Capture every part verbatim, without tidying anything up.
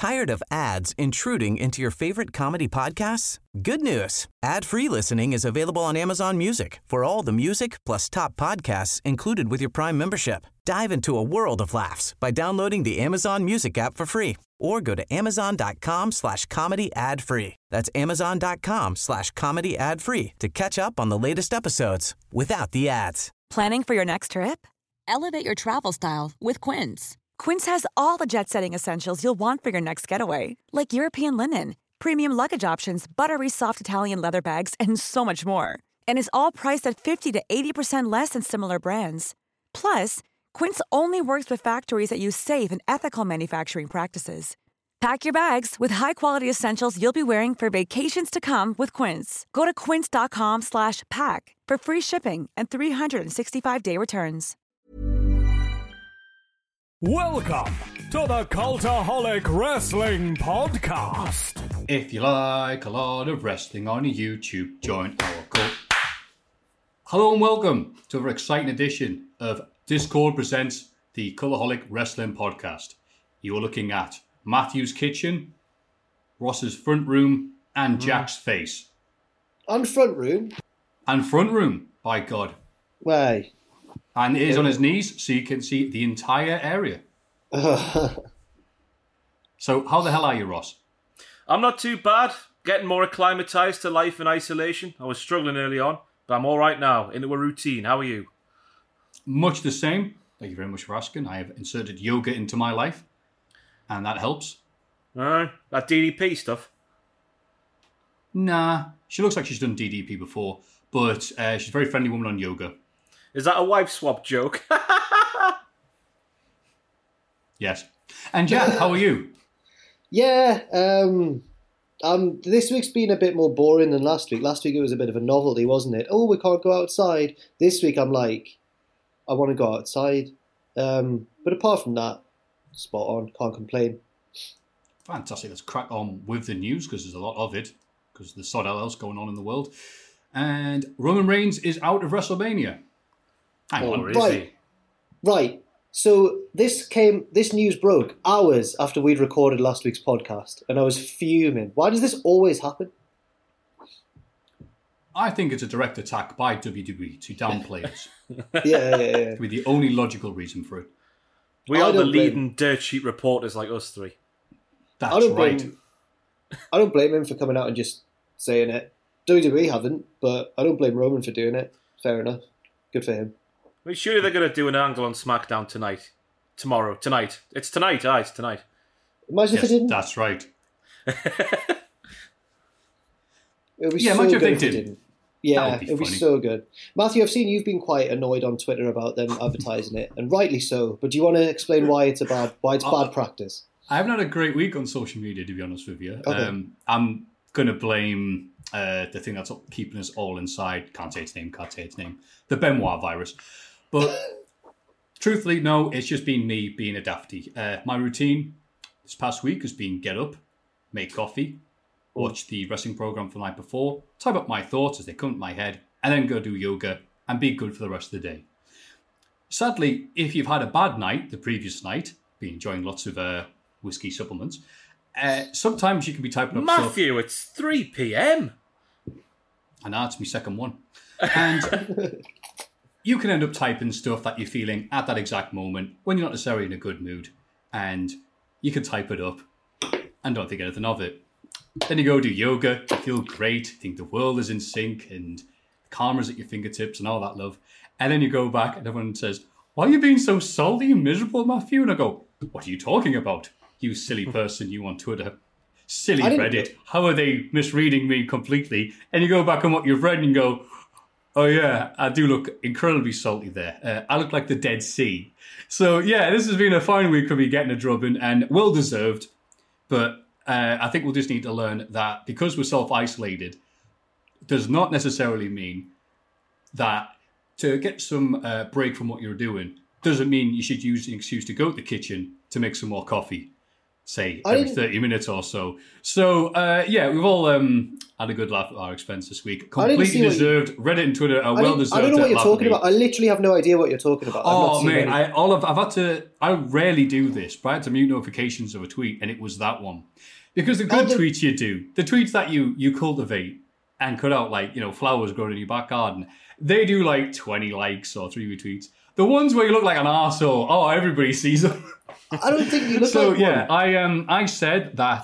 Tired of ads intruding into your favorite comedy podcasts? Good news. Ad-free listening is available on Amazon Music for all the music plus top podcasts included with your Prime membership. Dive into a world of laughs by downloading the Amazon Music app for free or go to amazon.com slash comedy ad free. That's amazon.com slash comedy ad free to catch up on the latest episodes without the ads. Planning for your next trip? Elevate your travel style with Quince. Quince has all the jet-setting essentials you'll want for your next getaway, like European linen, premium luggage options, buttery soft Italian leather bags, and so much more. And is all priced at fifty to eighty percent less than similar brands. Plus, Quince only works with factories that use safe and ethical manufacturing practices. Pack your bags with high-quality essentials you'll be wearing for vacations to come with Quince. Go to quince.com slash pack for free shipping and three sixty-five day returns. Welcome to the Cultaholic Wrestling Podcast. If you like a lot of wrestling on YouTube, join our cult. Hello and welcome to another exciting edition of Discord Presents the Cultaholic Wrestling Podcast. You're looking at Matthew's kitchen, Ross's front room, and Jack's face. And front room? And front room, by God. Why? And it is on his knees, so you can see the entire area. So, how the hell are you, Ross? I'm not too bad. Getting more acclimatised to life in isolation. I was struggling early on, but I'm all right now, into a routine. How are you? Much the same. Thank you very much for asking. I have inserted yoga into my life, and that helps. Uh, that D D P stuff? Nah, she looks like she's done D D P before, but uh, she's a very friendly woman on yoga. Is that a wife swap joke? Yes. And Jack, how are you? Yeah, um, um, this week's been a bit more boring than last week. Last week it was a bit of a novelty, wasn't it? Oh, we can't go outside. This week I'm like, I want to go outside. Um, but apart from that, spot on, can't complain. Fantastic. Let's crack on with the news because there's a lot of it because there's sod else going on in the world. And Roman Reigns is out of WrestleMania. Hang oh, on, right, is he? Right. So this came, this news broke hours after we'd recorded last week's podcast, and I was fuming. Why does this always happen? I think it's a direct attack by W W E to downplay us. yeah, yeah, yeah. To be the only logical reason for it. We I are the don't leading blame- dirt sheet reporters like us three. That's I don't right. blame, I don't blame him for coming out and just saying it. W W E haven't, but I don't blame Roman for doing it. Fair enough. Good for him. I mean, surely they're going to do an angle on SmackDown tonight. Tomorrow. Tonight. It's tonight. Ah, it's tonight. Imagine Yes, if they didn't. that's right. It would be Yeah, so imagine if good they if they didn't. didn't. Yeah, That would be it would be funny. so good. Matthew, I've seen you've been quite annoyed on Twitter about them advertising it, and rightly so. But do you want to explain why it's a bad, why it's Uh, bad practice? I haven't had a great week on social media, to be honest with you. Okay. Um, I'm going to blame uh, the thing that's keeping us all inside. Can't say its name, can't say its name. The Benoit virus. But truthfully, no, it's just been me being a dafty. Uh, my routine this past week has been get up, make coffee, watch the wrestling program from the night before, type up my thoughts as they come to my head, and then go do yoga and be good for the rest of the day. Sadly, if you've had a bad night the previous night, been enjoying lots of uh, whiskey supplements, uh, sometimes you can be typing up stuff. Matthew, it's three p.m. And that's my second one. And you can end up typing stuff that you're feeling at that exact moment when you're not necessarily in a good mood. And you can type it up and don't think anything of it. Then you go do yoga, you feel great, think the world is in sync and karma's at your fingertips and all that love. And then you go back and everyone says, why are you being so salty and miserable, Matthew? And I go, what are you talking about? You silly person, you on Twitter. Silly I didn't- Reddit. How are they misreading me completely? And you go back on what you've read and you go, oh yeah, I do look incredibly salty there. Uh, I look like the Dead Sea. So yeah, this has been a fine week for me getting a drubbing and well deserved. But uh, I think we'll just need to learn that because we're self-isolated does not necessarily mean that to get some uh, break from what you're doing doesn't mean you should use an excuse to go to the kitchen to make some more coffee. say, I every didn't- thirty minutes or so. So, uh, yeah, we've all um, had a good laugh at our expense this week. I didn't Completely see what you- deserved. Reddit and Twitter are I, well didn't- deserved. I don't know what to you're laugh at talking me. about. I literally have no idea what you're talking about. I've not Oh, seen mate, any. I, all of, I've had to... I rarely do this, but I had to mute notifications of a tweet, and it was that one. Because the good Oh, the- tweets you do, the tweets that you, you cultivate and cut out, like, you know, flowers growing in your back garden, they do like twenty likes or three retweets. The ones where you look like an arsehole, oh, everybody sees them. I don't think you look So like yeah, one. I um I said that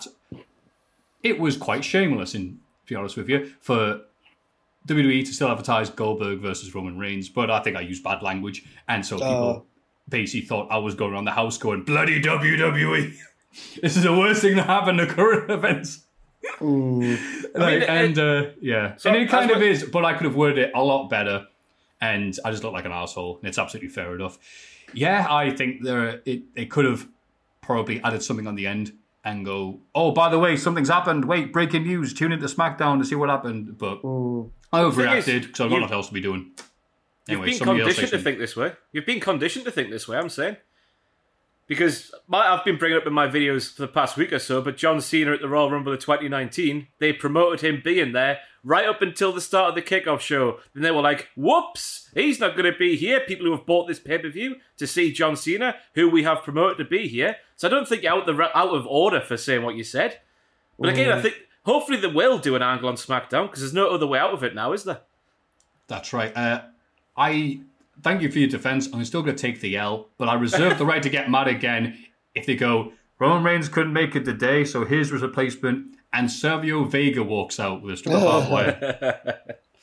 it was quite shameless, in to be honest with you, for W W E to still advertise Goldberg versus Roman Reigns, but I think I used bad language, and so people Oh. basically thought I was going around the house going bloody W W E. This is the worst thing that happened to current events. Mm. Like, I mean, it- and uh, yeah, So, and it kind as of we- is, but I could have worded it a lot better, and I just look like an asshole, and it's absolutely fair enough. Yeah, I think there it it could have probably added something on the end and go, oh, by the way, something's happened. Wait, breaking news. Tune into SmackDown to see what happened. But Mm. I The thing overreacted is, because I've got you- nothing else to be doing. You've Anyway, been somebody else conditioned say to think this way. You've been conditioned to think this way, I'm saying. Because my, I've been bringing up in my videos for the past week or so, but John Cena at the Royal Rumble of twenty nineteen, they promoted him being there right up until the start of the kickoff show. Then they were like, whoops, he's not going to be here. People who have bought this pay-per-view to see John Cena, who we have promoted to be here. So I don't think you're out, the, out of order for saying what you said. But again, I think hopefully they will do an angle on SmackDown, because there's no other way out of it now, is there? That's right. Uh, I thank you for your defense. I'm still going to take the L, but I reserve the right to get mad again if they go, Roman Reigns couldn't make it today, so here's his replacement, and Sergio Vega walks out with a strip of barbed wire.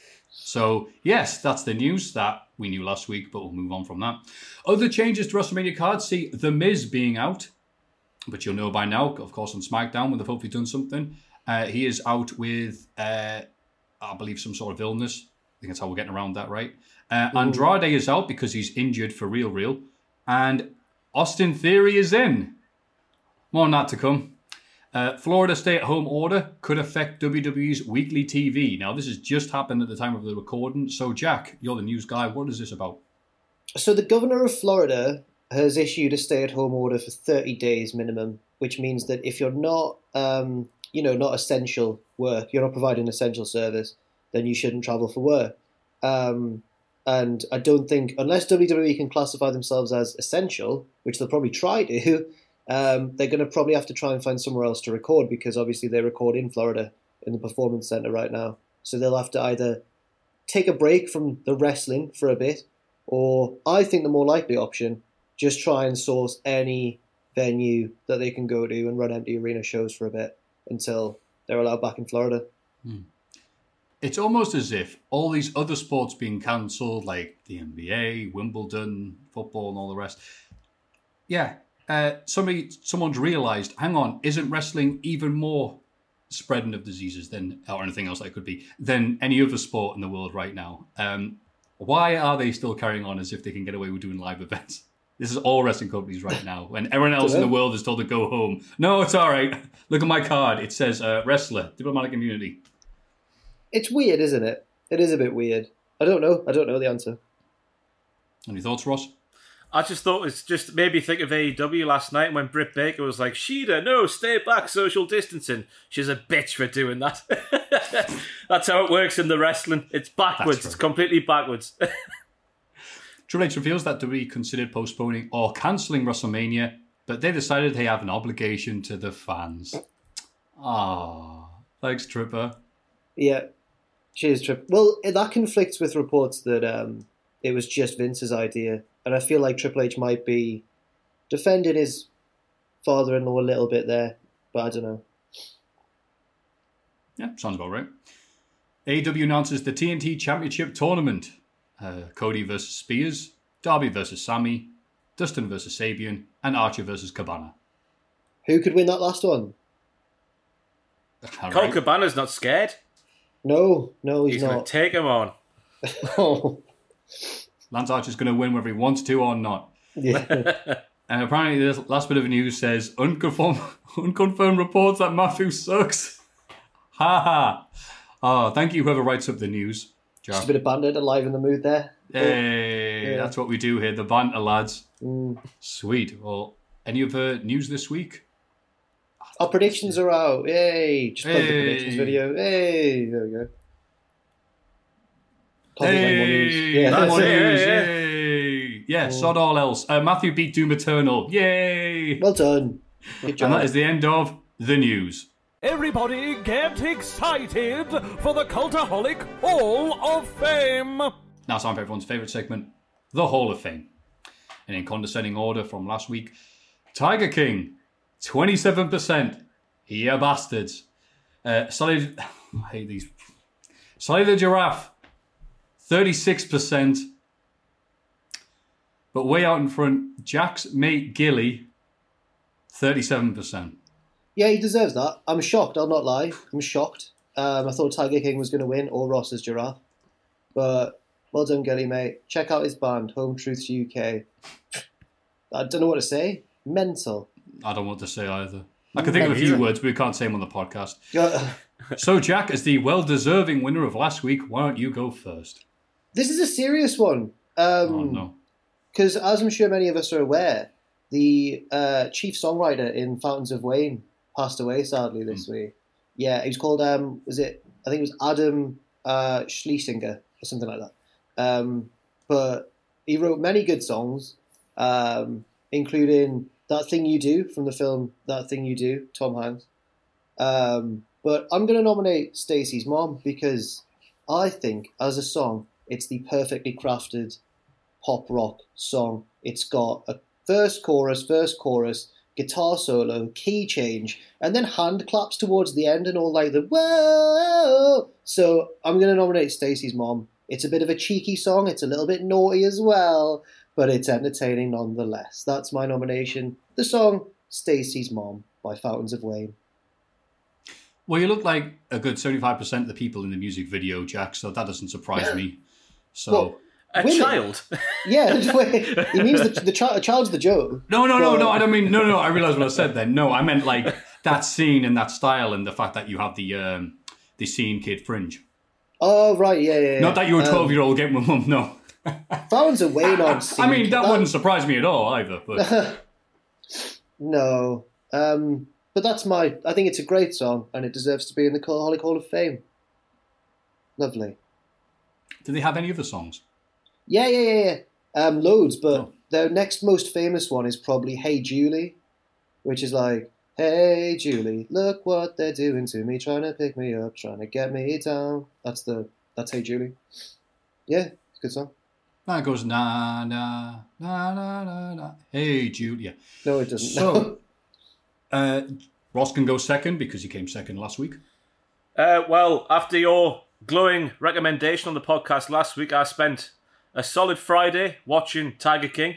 So, yes, that's the news that we knew last week, but we'll move on from that. Other changes to WrestleMania cards, see The Miz being out, but you'll know by now, of course, on SmackDown, when they've hopefully done something. Uh, he is out with, uh, I believe, some sort of illness. I think that's how we're getting around that, right? Uh, Andrade is out because he's injured for real, real. And Austin Theory is in. More on that to come. Uh, Florida stay-at-home order could affect W W E's weekly T V. Now, this has just happened at the time of the recording. So, Jack, you're the news guy. What is this about? So the governor of Florida has issued a stay-at-home order for thirty days minimum, which means that if you're not, um, you know, not essential work, you're not providing essential service, then you shouldn't travel for work. Um, and I don't think, unless W W E can classify themselves as essential, which they'll probably try to, um, they're going to probably have to try and find somewhere else to record, because obviously they record in Florida in the Performance Center right now. So they'll have to either take a break from the wrestling for a bit, or I think the more likely option, just try and source any venue that they can go to and run empty arena shows for a bit until they're allowed back in Florida. Hmm. It's almost as if all these other sports being cancelled, like the N B A, Wimbledon, football, and all the rest. Yeah, uh, somebody, someone's realised, hang on, isn't wrestling even more spreading of diseases than, or anything else that it could be, than any other sport in the world right now? Um, why are they still carrying on as if they can get away with doing live events? This is all wrestling companies right now. When everyone else in the world is told to go home. No, it's all right. Look at my card. It says uh, wrestler, diplomatic immunity. It's weird, isn't it? It is a bit weird. I don't know. I don't know the answer. Any thoughts, Ross? I just thought it's just made me think of A E W last night when Britt Baker was like, Sheeta, no, stay back, social distancing. She's a bitch for doing that. That's how it works in the wrestling. It's backwards. That's right. It's completely backwards. Triple H reveals that W W E considered postponing or cancelling WrestleMania, but they decided they have an obligation to the fans. Ah, thanks, Tripper. Yeah. Cheers, Trip. Well, that conflicts with reports that um, it was just Vince's idea. And I feel like Triple H might be defending his father-in-law a little bit there, but I don't know. Yeah, sounds about right. A E W announces the T N T Championship Tournament. Uh, Cody versus Spears, Darby versus Sammy, Dustin versus Sabian, and Archer versus Cabana. Who could win that last one? All Colt right. Cabana's not scared. No, no, he's, He's going not. to take him on. Oh, Lance Archer's going to win whether he wants to or not. yeah. And apparently this last bit of news says, unconfirmed, unconfirmed reports that Matthew sucks. Ha ha. Oh, thank you whoever writes up the news. Jar. Just a bit of banter to liven the mood there. Hey, Yeah. that's what we do here, the banter lads. Mm. Sweet. Well, any other news this week? Our predictions are out. Yay! Just plug Hey. the predictions video. Hey, there we go. Can't think of any more news. Hey, Yeah, no more that's it, news. yeah, Yay! Yeah, sod all else. Uh, Matthew beat Doom Eternal. Yay! well done. Good job. And that is the end of the news. Everybody get excited for the Cultaholic Hall of Fame! Now it's time for everyone's favourite segment, the Hall of Fame. And in condescending order from last week, Tiger King, twenty-seven percent. Yeah, bastards. Uh, Solid, I hate these. Solid the Giraffe, thirty-six percent. But way out in front, Jack's mate Gilly, thirty-seven percent. Yeah, he deserves that. I'm shocked, I'll not lie. I'm shocked. Um, I thought Tiger King was going to win, or Ross's Giraffe. But well done, Gilly, mate. Check out his band, Home Truths U K. I don't know what to say. Mental. I don't want to say either. I can think of a few words, but we can't say them on the podcast. Uh, So, Jack, as the well-deserving winner of last week, why don't you go first? this is a serious one. Um, Oh, no. Because as I'm sure many of us are aware, the uh, chief songwriter in Fountains of Wayne passed away sadly this week. Yeah, he was called, um, was it, I think it was Adam uh, Schlesinger or something like that. Um, but he wrote many good songs, um, including That Thing You Do from the film That Thing You Do, Tom Hanks. Um, but I'm going to nominate Stacey's Mom because I think as a song, it's the perfectly crafted pop rock song. It's got a verse, chorus, verse, chorus, guitar solo, key change, and then hand claps towards the end and all like the whoa. So I'm going to nominate Stacey's Mom. It's a bit of a cheeky song. It's a little bit naughty as well, but it's entertaining nonetheless. That's my nomination. The song Stacey's Mom by Fountains of Wayne. Well, you look like a good seventy-five percent of the people in the music video, Jack, so that doesn't surprise me. So... Well, A Women. child. Yeah, he means the, the child, child's the joke. No, no, no, Well- no, I don't mean... No, no, I realise what I said then. No, I meant like that scene and that style and the fact that you have the um, the scene kid fringe. Oh, right, yeah, yeah. yeah. Not that you're a Um, twelve-year-old getting with mum, no. Fountains of Wayne on scene. I mean, that wouldn't surprise me at all either, but... No. Um, but that's my... I think it's a great song, and it deserves to be in the Cultaholic Hall of Fame. Lovely. Do they have any other songs? Yeah, yeah, yeah, yeah. Um, loads, but Oh. their next most famous one is probably Hey Julie, which is like, hey Julie, look what they're doing to me, trying to pick me up, trying to get me down. That's the... That's Hey Julie. Yeah, it's a good song. That goes na na na na na na. Hey, Julia. No, it doesn't. So, uh, Ross can go second because he came second last week. Uh, well, after your glowing recommendation on the podcast last week, I spent a solid Friday watching Tiger King.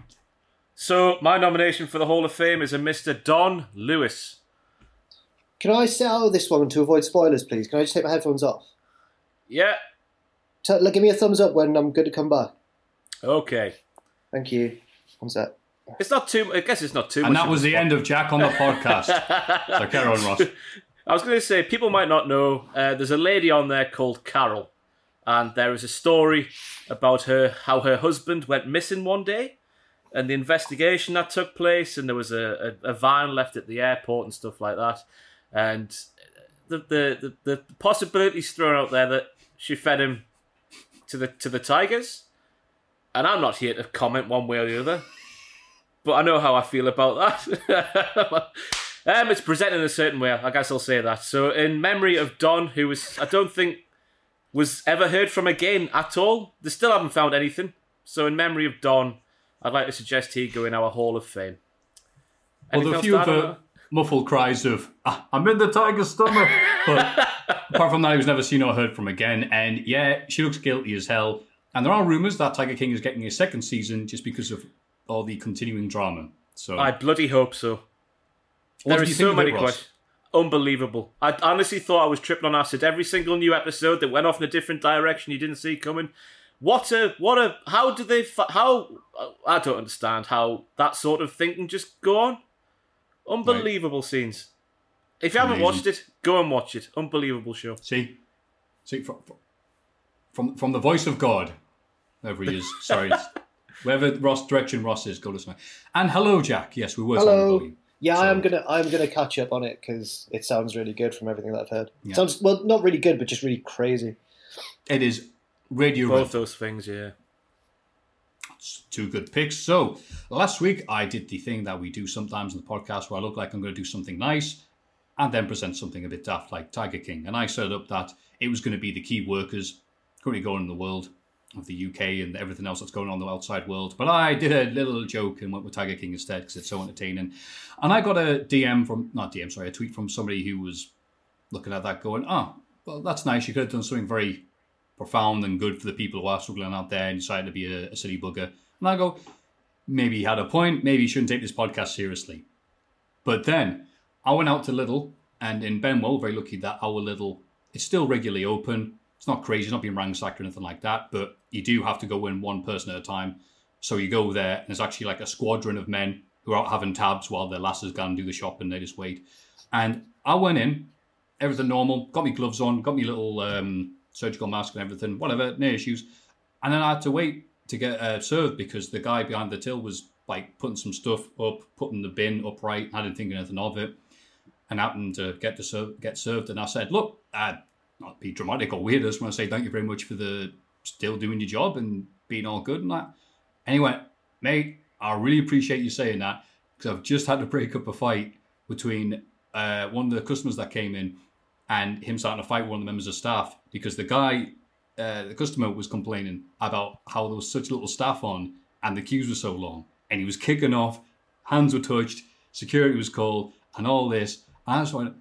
So my nomination for the Hall of Fame is a Mister Don Lewis. Can I sit out of this one to avoid spoilers, please? Can I just take my headphones off? Yeah, T- like, give me a thumbs up when I'm good to come back. okay. Thank you. One sec. It's not too. I guess it's not too. And much that of was a the spoil- end of Jack on the podcast. So carry on, Ross. I was going to say, people might not know, uh, there's a lady on there called Carol, and there is a story about her, how her husband went missing one day, and the investigation that took place, and there was a, a, a van left at the airport and stuff like that, and the the, the, the possibilities thrown out there that she fed him to the to the tigers, and I'm not here to comment one way or the other, but I know how I feel about that. Um, it's presented in a certain way, I guess I'll say that. So, in memory of Don, who was, I don't think, was ever heard from again at all. They still haven't found anything. So, in memory of Don, I'd like to suggest he go in our Hall of Fame. Well, Anything the else few to add of on the that? muffled cries of, ah, I'm in the tiger's stomach. But apart from that, he was never seen or heard from again. And yeah, she looks guilty as hell. And there are rumours that Tiger King is getting a second season just because of all the continuing drama. So, I bloody hope so. what There do you is think so of many it, Ross? questions. Unbelievable. I honestly thought I was tripping on acid. Every single new episode that went off in a different direction you didn't see coming. What a, what a, how do they, fi- how, I don't understand how that sort of thing can just go on. Unbelievable scenes. If you haven't Amazing. watched it, go and watch it. Unbelievable show. See? See, from, from, from the voice of God, wherever he is, sorry, it's- wherever Ross, direction Ross is, go listen. And hello, Jack. Yes, we were Hello. talking about you. Yeah, So- I am gonna I'm gonna catch up on it because it sounds really good from everything that I've heard. Yeah. Sounds well, not really good, but just really crazy. It is Radio Both Red. those things, yeah. Two good picks. So last week I did the thing that we do sometimes in the podcast where I look like I'm going to do something nice and then present something a bit daft like Tiger King. And I set up that it was going to be the key workers currently going in the world of the U K and everything else that's going on in the outside world. But I did a little joke and went with Tiger King instead because it's so entertaining. And I got a D M from, not D M, sorry, a tweet from somebody who was looking at that going, oh, well, that's nice. You could have done something very profound and good for the people who are struggling out there and decided to be a, a silly bugger. And I go, maybe he had a point. Maybe he shouldn't take this podcast seriously. But then I went out to Lidl, and in Benwell, very lucky that our Lidl is still regularly open. It's not crazy, it's not being ransacked or anything like that, but you do have to go in one person at a time. So you go there, and there's actually like a squadron of men who are out having tabs while their lasses go and do the shopping. They just wait. And I went in, everything normal, got me gloves on, got me little um, surgical mask and everything, whatever, no issues. And then I had to wait to get uh, served because the guy behind the till was like putting some stuff up, putting the bin upright. I didn't think anything of it, and happened to get to serve, get served. And I said, "Look, uh, not be dramatic or weird. I just want to say thank you very much for the still doing your job and being all good and that." And he went, "Mate, I really appreciate you saying that because I've just had to break up a fight between uh, one of the customers that came in and him starting to fight with one of the members of staff because the guy." Uh, the customer was complaining about how there was such little staff on and the queues were so long. And he was kicking off, hands were touched, security was called, and all this. And I just went,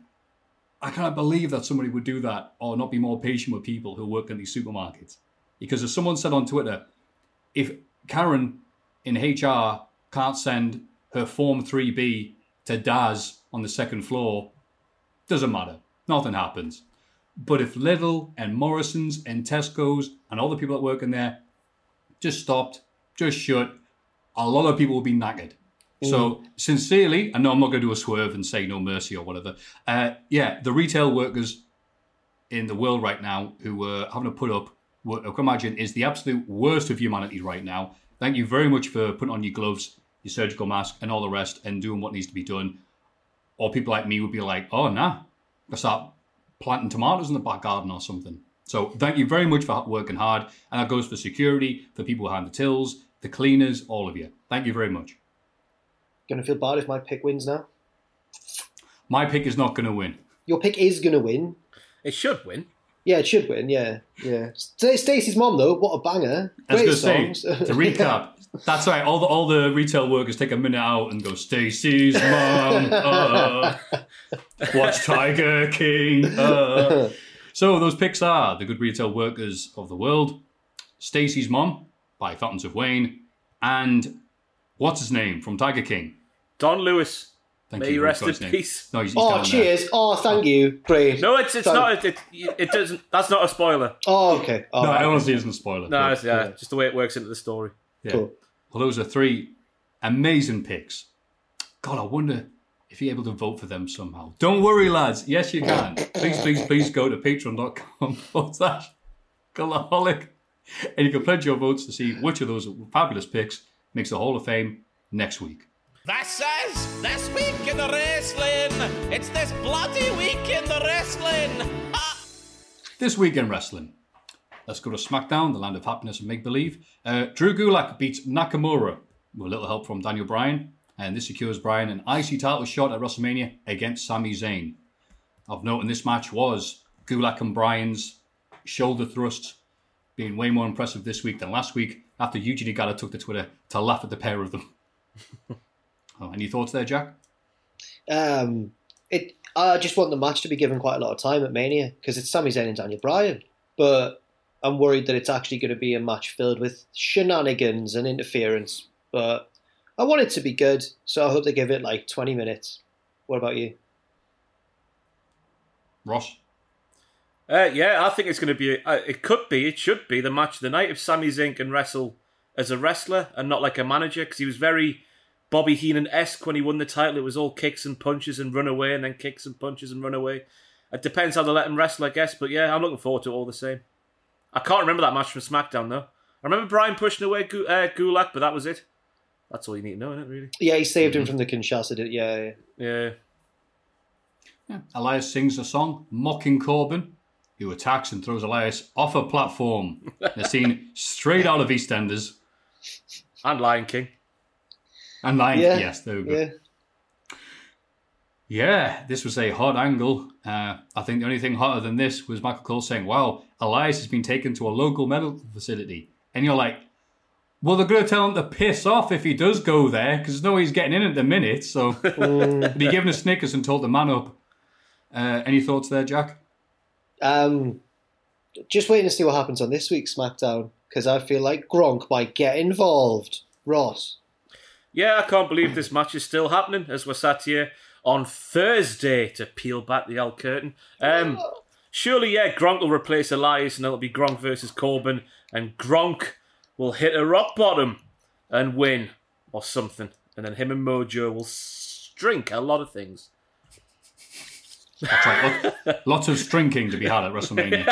I can't believe that somebody would do that or not be more patient with people who work in these supermarkets. Because as someone said on Twitter, if Karen in H R can't send her Form three B to Daz on the second floor, doesn't matter. Nothing happens. But if Lidl and Morrison's and Tesco's and all the people that work in there just stopped, just shut, a lot of people will be knackered. Mm. So sincerely, I know I'm not going to do a swerve and say no mercy or whatever. Uh, yeah, the retail workers in the world right now who are having to put up what I can imagine is the absolute worst of humanity right now. Thank you very much for putting on your gloves, your surgical mask and all the rest and doing what needs to be done. Or people like me would be like, oh, nah, I start planting tomatoes in the back garden or something. So thank you very much for working hard. And that goes for security, for people behind the tills, the cleaners, all of you. Thank you very much. Gonna feel bad if my pick wins now? My pick is not going to win. Your pick is gonna win. It should win. Yeah, it should win, yeah. yeah. Stacey's mom, though, what a banger. I was Great going to songs. say, to recap, that's right, all the all the retail workers take a minute out and go, Stacey's mom, uh, watch Tiger King. Uh. So those picks are the good retail workers of the world, Stacey's Mom by Fountains of Wayne, and what's his name from Tiger King? Don Lewis. Thank May you. you rest in name. peace. No, he's, he's Oh, down cheers. there. Oh, thank you. Great. No, it's it's Thank- not. It, it, it doesn't. That's not a spoiler. Oh, okay. Oh, No, right. I honestly isn't a spoiler. No, but- it's, yeah, yeah. just the way it works into the story. Yeah. Cool. Well, those are three amazing picks. God, I wonder if you're able to vote for them somehow. Don't worry, lads. Yes, you can. Please, please, please go to patreon.com forward slash Cultaholic. And you can pledge your votes to see which of those fabulous picks makes the Hall of Fame next week. This is This Week in the Wrestling. It's this bloody week in the wrestling. Ha! This week in wrestling. Let's go to SmackDown, the land of happiness and make-believe. Uh, Drew Gulak beats Nakamura with a little help from Daniel Bryan. And this secures Bryan an I C title shot at WrestleMania against Sami Zayn. Of note in this match was Gulak and Bryan's shoulder thrusts being way more impressive this week than last week after Eugene Igata took to Twitter to laugh at the pair of them. Oh, any thoughts there, Jack? Um, it. I just want the match to be given quite a lot of time at Mania because it's Sami Zayn and Daniel Bryan. But I'm worried that it's actually going to be a match filled with shenanigans and interference. But I want it to be good, so I hope they give it like twenty minutes. What about you? Ross? Uh, yeah, I think it's going to be. Uh, it could be. It should be the match of the night if Sami Zayn can wrestle as a wrestler and not like a manager, because he was very Bobby Heenan-esque when he won the title. It was all kicks and punches and run away, and then kicks and punches and run away. It depends how they let him wrestle, I guess. But yeah, I'm looking forward to it all the same. I can't remember that match from SmackDown though. I remember Bryan pushing away Gu- uh, Gulak, but that was it. That's all you need to know, isn't it, really? Yeah, he saved him from the Kinshasa. Did yeah, yeah. Yeah. Yeah. Elias sings a song mocking Corbin, who attacks and throws Elias off a platform. A scene straight out of EastEnders. And Lion King. And Lion Yeah, King, yes, there we go. Yeah. Yeah, this was a hot angle. Uh, I think the only thing hotter than this was Michael Cole saying, wow, Elias has been taken to a local medical facility. And you're like, well, they're going to tell him to piss off if he does go there, because there's no way he's getting in at the minute. So be given a Snickers and told the man up. Uh, any thoughts there, Jack? Um, just waiting to see what happens on this week's SmackDown, because I feel like Gronk might get involved. Ross? Yeah, I can't believe this match is still happening as we're sat here on Thursday to peel back the old curtain. Um, surely, yeah, Gronk will replace Elias and it'll be Gronk versus Corbin, and Gronk will hit a rock bottom and win or something. And then him and Mojo will drink a lot of things. That's right. Lot, lots of strinking to be had at WrestleMania.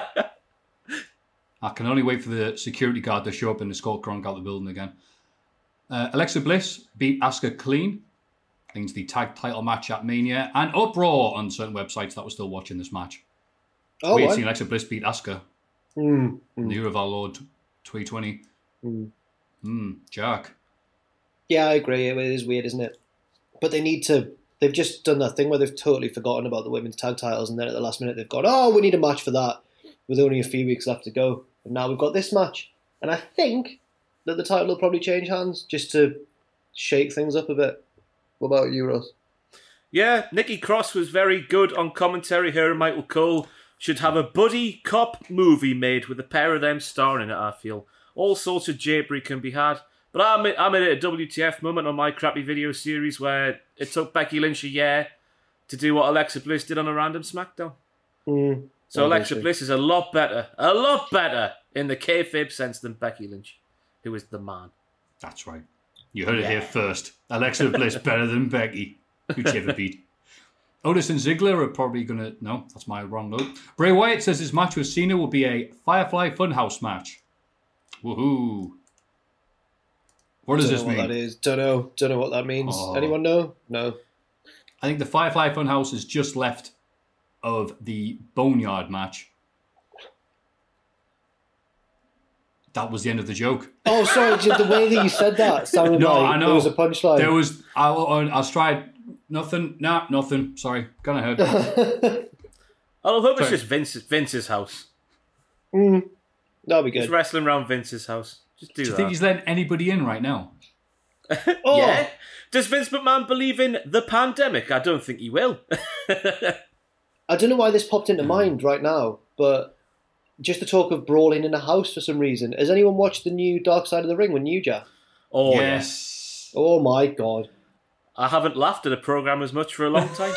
I can only wait for the security guard to show up and escort Gronk out the building again. Uh, Alexa Bliss beat Asuka clean. Means the tag title match at Mania, and uproar on certain websites that were still watching this match. Oh, we had what? seen Alexa Bliss beat Asuka Mm, in the mm, year of our Lord twenty twenty. mm. Mm, Jack. Yeah, I agree. It is weird, isn't it? But they need to. They've just done that thing where they've totally forgotten about the women's tag titles, and then at the last minute they've gone, "Oh, we need a match for that." With only a few weeks left to go, and now we've got this match, and I think that the title will probably change hands just to shake things up a bit. What about you, Ross? Yeah, Nikki Cross was very good on commentary. Her and Michael Cole should have a buddy cop movie made with the pair of them starring in it, I feel. All sorts of japery can be had. But I'm, I'm at a W T F moment on my crappy video series where it took Becky Lynch a year to do what Alexa Bliss did on a random SmackDown. Mm, So Alexa Bliss is a lot better, a lot better in the kayfabe sense than Becky Lynch, who is the man. That's right. You heard it here first. Alexa Bliss better than Becky. Who'd she ever beat? Otis and Ziggler are probably going to... No, that's my wrong note. Bray Wyatt says his match with Cena will be a Firefly Funhouse match. Woohoo. What does Don't this know mean? what that is. Don't know. Don't know what that means. Oh. Anyone know? No. I think the Firefly Funhouse is just left of the Boneyard match. That was the end of the joke. Oh, sorry. just the way that you said that sounded No, like I know. there was a punchline. There was... I, I was tried... Nothing. Nah, nothing. Sorry. Gone ahead. I hope it's Sorry. just Vince, Vince's house. mm, that'll be Just good. wrestling around Vince's house. Just do, Do you that. think he's letting anybody in right now? Oh, Yeah. Does Vince McMahon believe in the pandemic? I don't think he will. I don't know why this popped Hmm. into mind right now, but just the talk of brawling in a house for some reason. Has anyone watched the new Dark Side of the Ring with New Jack? Oh, yes. Oh my god. I haven't laughed at a program as much for a long time.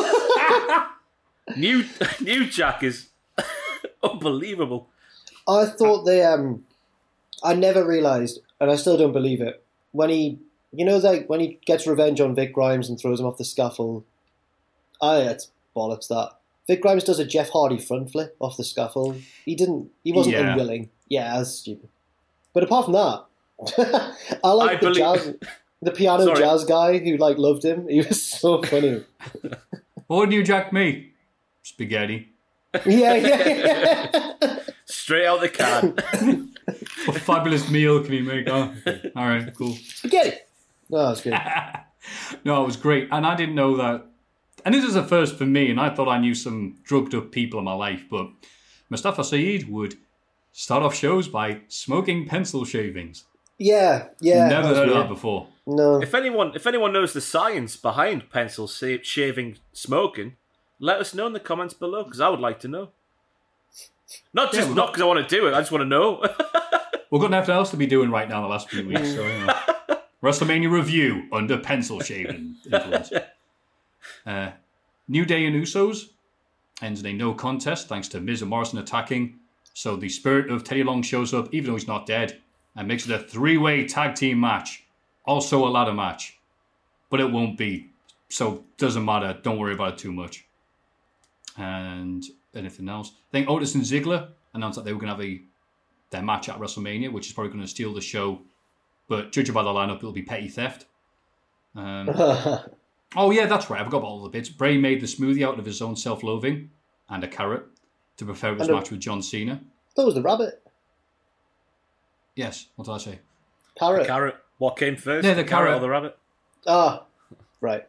New New Jack is unbelievable. I thought they um I never realised, and I still don't believe it, when he you know like when he gets revenge on Vic Grimes and throws him off the scaffold. Ah, yeah, it's bollocks that. Vic Grimes does a Jeff Hardy front flip off the scaffold. He didn't he wasn't Yeah. unwilling. Yeah, that's stupid. But apart from that, I like I the believe- jazz the piano Sorry. jazz guy who like loved him. He was so funny. What would New Jack me? Spaghetti. Yeah, yeah, yeah. Straight out the can. What fabulous meal can he make? Oh, okay. All right, cool. Spaghetti. No, that's good. No, it was great. And I didn't know that. And this is a first for me, and I thought I knew some drugged up people in my life, but Mustafa Saeed would start off shows by smoking pencil shavings. Yeah, yeah. Never that was heard of weird. that before. No. If anyone if anyone knows the science behind pencil sa- shaving smoking, let us know in the comments below, because I would like to know. Not Yeah, just we've not got- because I want to do it, I just want to know. We've got nothing else to be doing right now in the last few weeks. So, you know. WrestleMania review under pencil shaving influence. Uh, New Day and Usos ends in a no contest thanks to Miz and Morrison attacking. So the spirit of Teddy Long shows up, even though he's not dead, and makes it a three-way tag team match. Also a ladder match. But it won't be. So doesn't matter. Don't worry about it too much. And anything else? I think Otis and Ziggler announced that they were going to have a their match at WrestleMania, which is probably going to steal the show but judging by the lineup, it'll be petty theft. Um, oh, yeah, that's right. I forgot about all the bits. Bray made the smoothie out of his own self-loathing and a carrot to prepare his match with John Cena. That was the rabbit. Yes, what did I say? Carrot. The carrot. What came first? Yeah, the carrot. or the rabbit? Ah, right.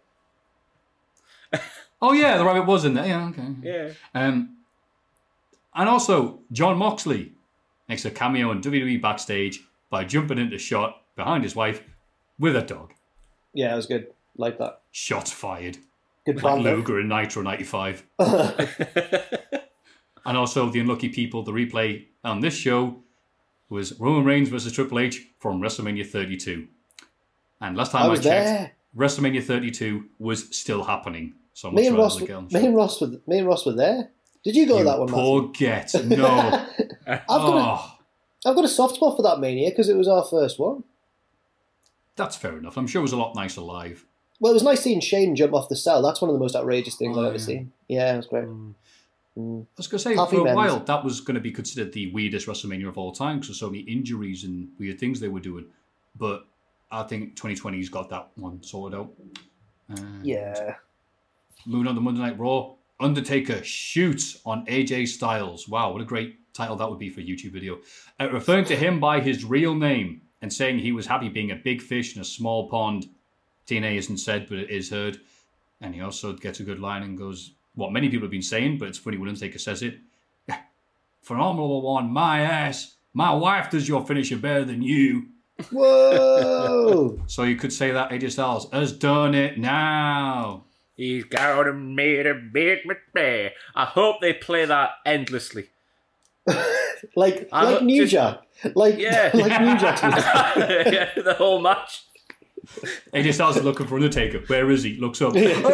Oh, yeah, the rabbit was in there. Yeah, okay. Yeah. Um, and also, John Moxley makes a cameo in W W E backstage by jumping into shot behind his wife with a dog. Yeah, it was good. Like that. Shots fired. Good Like banter. Luger in Nitro ninety-five. And also, the unlucky people, the replay on this show was Roman Reigns versus Triple H from WrestleMania thirty-two. And last time I I, was checked, there. WrestleMania thirty-two was still happening. So Me much and, rather Ross, than get on me, and Ross were, me and Ross were there. Did you go You to that one, poor Matthew? get. No. I've got oh, a, I've got a soft spot for that Mania because it was our first one. that's fair enough. I'm sure it was a lot nicer live. Well, it was nice seeing Shane jump off the cell. That's one of the most outrageous things Oh, I've ever yeah. seen. Yeah, it was great. Mm. Mm. I was going to say, Happy for a men's. while, that was going to be considered the weirdest WrestleMania of all time because there's so many injuries and weird things they were doing. But I think twenty twenty's got that one sorted out. And Yeah. Moving on to Monday Night Raw, Undertaker shoots on A J Styles. Wow, what a great title that would be for a YouTube video. Uh, referring to him by his real name and saying he was happy being a big fish in a small pond. T N A isn't said, but it is heard. And he also gets a good line and goes, what many people have been saying, but it's funny when Undertaker says it. Phenomenal one, my ass. My wife does your finisher better than you. Whoa! So you could say that A J Styles has done it now. He's got him made a big mistake. I hope they play that endlessly. like I'm like New just- Jack. Like, Yeah. like New Jack's Yeah, the whole match. A J Styles is looking for Undertaker. Where is he? Looks up.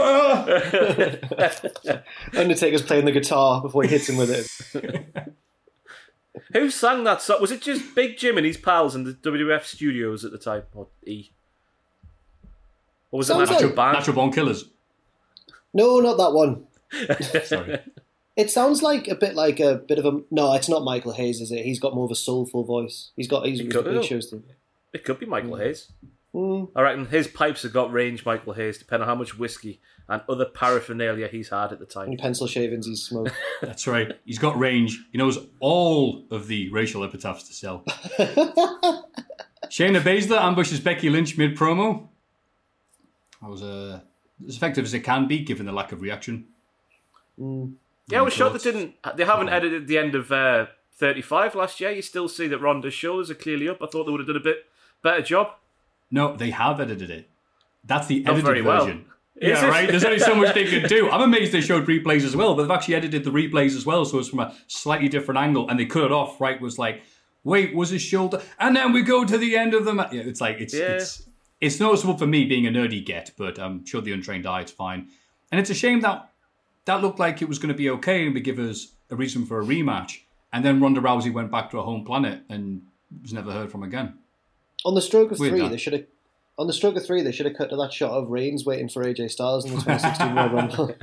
Undertaker's playing the guitar before he hits him with it. Who sang that song? Was it just Big Jim and his pals in the W W F studios at the time? Or E? Or was Sounds it Natural like- Band? Natural Born Killers. No, not that one. Sorry. It sounds like a bit like a bit of a... No, it's not Michael Hayes, is it? He's got more of a soulful voice. He's got... He's It he's could- big shows to... It could be Michael Hayes. Mm. I reckon his pipes have got range, Michael Hayes, depending on how much whiskey and other paraphernalia he's had at the time. And pencil shavings he's smoked. That's right. He's got range. He knows all of the racial epitaphs to sell. Shayna Baszler ambushes Becky Lynch mid-promo. That was uh, as effective as it can be, given the lack of reaction. Mm. Yeah, I was shocked they didn't. They haven't edited the end of uh, thirty-five last year. You still see that Ronda's shoulders are clearly up. I thought they would have done a bit better job. No, they have edited it. That's the Not edited very well. version. Is Yeah, it? right? There's only so much they can do. I'm amazed they showed replays as well, but they've actually edited the replays as well, so it's from a slightly different angle, and they cut it off, right? Was like, wait, was his shoulder? And then we go to the end of the match. Yeah, it's like, it's, Yeah. it's it's noticeable for me being a nerdy get, but I'm sure the untrained eye, it's fine. And it's a shame that that looked like it was going to be okay and would give us a reason for a rematch. And then Ronda Rousey went back to her home planet and was never heard from again. On the stroke of Weird, three, that. they should have... On the stroke of three, they should have cut to that shot of Reigns waiting for A J Styles in the twenty sixteen Royal Rumble.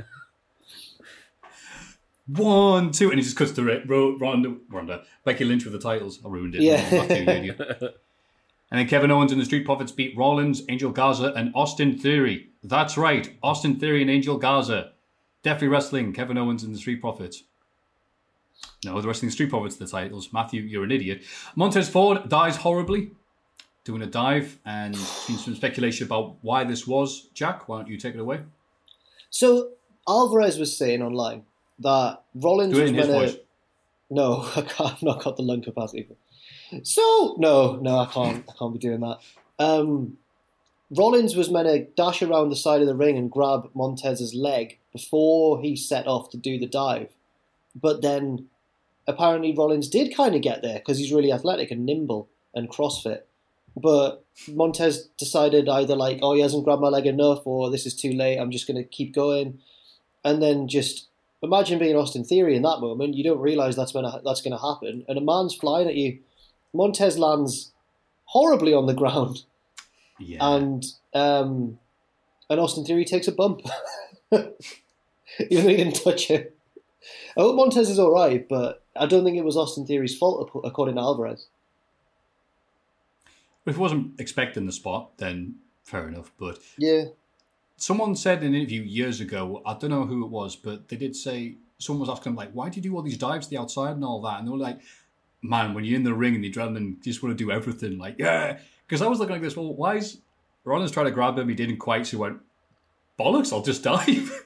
One, two, and he just cuts to Ra- Ro- Ronda, Ronda, Becky Lynch with the titles. I ruined it. Yeah. Not you, idiot. And then Kevin Owens and the Street Profits beat Rollins, Angel Garza, and Austin Theory. That's right, Austin Theory and Angel Garza. Definitely wrestling, Kevin Owens and the Street Profits. No, the wrestling Street Profits the titles. Matthew, you're an idiot. Montez Ford dies horribly, doing a dive, and seen some speculation about why this was. Jack, why don't you take it away? So, Alvarez was saying online that Rollins Do it was in his going voice. to... No, I can't, I've not got the lung capacity. for- So, no, no, I can't. I can't be doing that. Um, Rollins was meant to dash around the side of the ring and grab Montez's leg before he set off to do the dive. But then, apparently Rollins did kind of get there because he's really athletic and nimble and CrossFit. But Montez decided either like, oh, he hasn't grabbed my leg enough, or this is too late, I'm just going to keep going. And then just imagine being Austin Theory in that moment. You don't realise that's when that's going to happen. And a man's flying at you. Montez lands horribly on the ground. Yeah. And um, and Austin Theory takes a bump. Even though he didn't touch him. I hope Montez is all right, but I don't think it was Austin Theory's fault, according to Alvarez. If he wasn't expecting the spot, then fair enough. But Yeah. someone said in an interview years ago, I don't know who it was, but they did say, someone was asking him, like, why do you do all these dives to the outside and all that? And they were like, man, when you're in the ring and the adrenaline, you just want to do everything. Like, yeah. Because I was looking like this, well, why is Rollins trying to grab him? He didn't quite, so he went, bollocks, I'll just dive.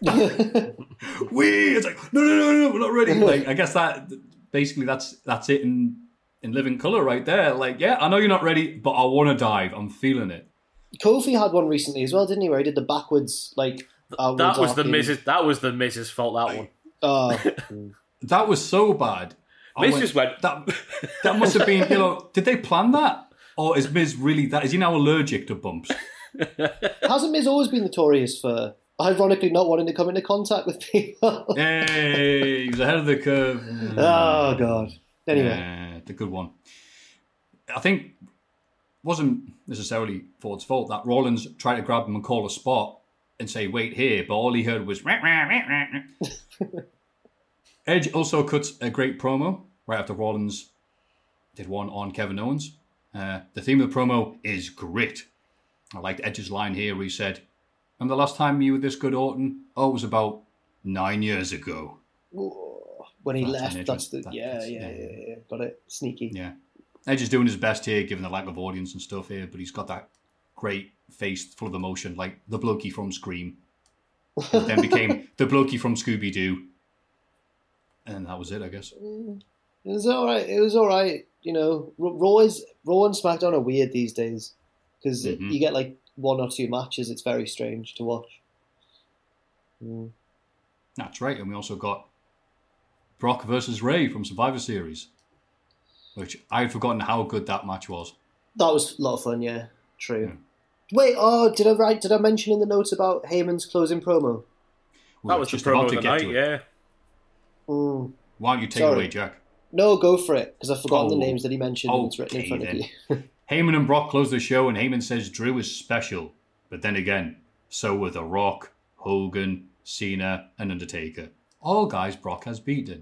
Wee! It's like, no, no, no, no, we're not ready. Like, I guess that, basically, that's that's it in, in living colour right there. Like, yeah, I know you're not ready, but I want to dive. I'm feeling it. Kofi had one recently as well, didn't he? Where he did the backwards, like... That was the Miz's, that was the Miz's fault, that one. Oh. That was so bad. Miz went, just went... That, that must have been, you know, did they plan that? Or is Miz really that? Is he now allergic to bumps? Hasn't Miz always been notorious for, ironically, not wanting to come into contact with people? Hey, he was ahead of the curve. Oh, God. Anyway. Yeah, the good one. I think it wasn't necessarily Ford's fault that Rollins tried to grab him and call a spot and say, wait here, but all he heard was... Rah, rah, rah, rah. Edge also cuts a great promo right after Rollins did one on Kevin Owens. Uh, the theme of the promo is grit. I liked Edge's line here where he said, and the last time you were this good, Orton? Oh, it was about nine years ago. When he that's left, that's the... That, yeah, that's, yeah, yeah, yeah, yeah. Got it. Sneaky. Yeah. Edge is doing his best here, given the lack of audience and stuff here, but he's got that great face full of emotion, like the blokey from Scream. And then became the blokey from Scooby-Doo. And that was it, I guess. It was all right. It was all right. You know, Raw is Raw and SmackDown are weird these days because mm-hmm. you get like one or two matches. It's very strange to watch. Mm. That's right, and we also got Brock versus Ray from Survivor Series, which I had forgotten how good that match was. That was a lot of fun. Yeah, true. Yeah. Wait, oh, did I write? Did I mention in the notes about Heyman's closing promo? We that was just the promo of the night. Yeah. Mm. Why don't you take Sorry. it away, Jack? No, go for it, because I've forgotten oh, the names that he mentioned okay, and it's written in front then. of you. Heyman and Brock close the show, and Heyman says Drew is special. But then again, so were The Rock, Hogan, Cena, and Undertaker. All guys Brock has beaten.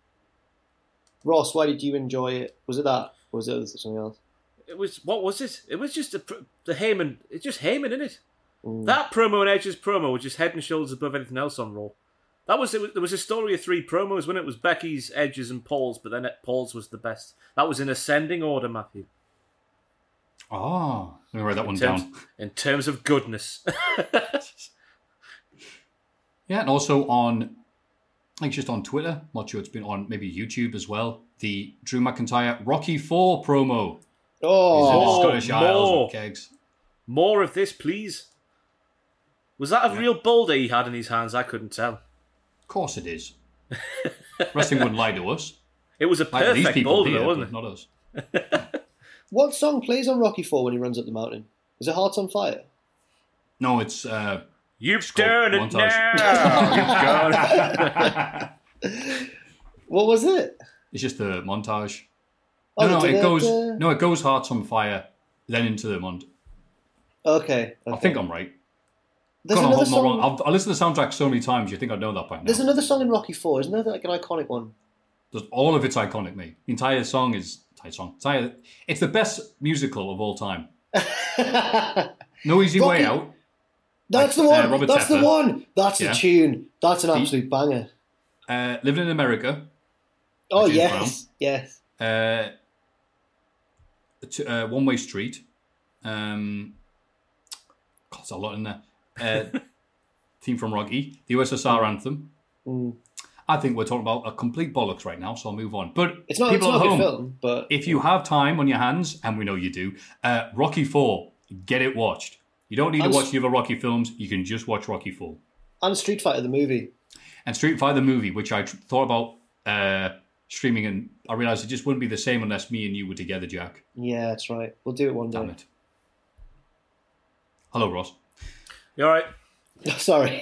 Ross, why did you enjoy it? Was it that? Or was it something else? It was, what was it? It was just a, the Heyman, it's just Heyman, isn't it? Mm. That promo and Edge's promo was just head and shoulders above anything else on Raw. That was, it was there was a story of three promos when it was Becky's, Edge's, and Paul's, but then Paul's was the best. That was in ascending order, Matthew. Oh, let me write that in one terms, down. In terms of goodness. Yeah, and also on, I think just on Twitter, I'm not sure it's been on maybe YouTube as well, the Drew McIntyre Rocky four promo. Oh, Scottish Isles with kegs. More of this, please. Was that a yeah. real boulder he had in his hands? I couldn't tell. Of course it is. Wrestling wouldn't lie to us. It was a like perfect these people boulder, here, wasn't it? Not us. What song plays on Rocky four when he runs up the mountain? Is it Hearts on Fire? No, it's... Uh, You've done it now! What was it? It's just the montage. Oh, no, no, it goes. Uh... No, it goes Hearts on Fire, then into the mont. Okay, okay. I think I'm right. There's God, another I'm song. Wrong. I've, I listened to the soundtrack so many times. You think I know that by now? There's another song in Rocky four, isn't there? Like an iconic one. There's, all of it's iconic, mate. The entire song is entire song. Entire, it's the best musical of all time. No Easy Rocky, Way Out. That's like, the one. Uh, that's Teffer. the one. That's yeah. the tune. That's an the, absolute banger. Uh, Living in America. Oh yes, Brown. yes. Uh, uh, One Way Street. Um, God, there's a lot in there. Uh, theme from Rocky. The U S S R anthem. Mm. I think we're talking about a complete bollocks right now, so I'll move on. But it's not, people it's not at home, a good film, but if you have time on your hands, and we know you do, uh, Rocky four, get it watched. You don't need and to watch the other Rocky films. You can just watch Rocky four. And Street Fighter the movie. And Street Fighter the movie, which I tr- thought about uh, streaming, and I realised it just wouldn't be the same unless me and you were together, Jack. Yeah, that's right. We'll do it one day. Damn it. Hello, Ross. You all right? Sorry.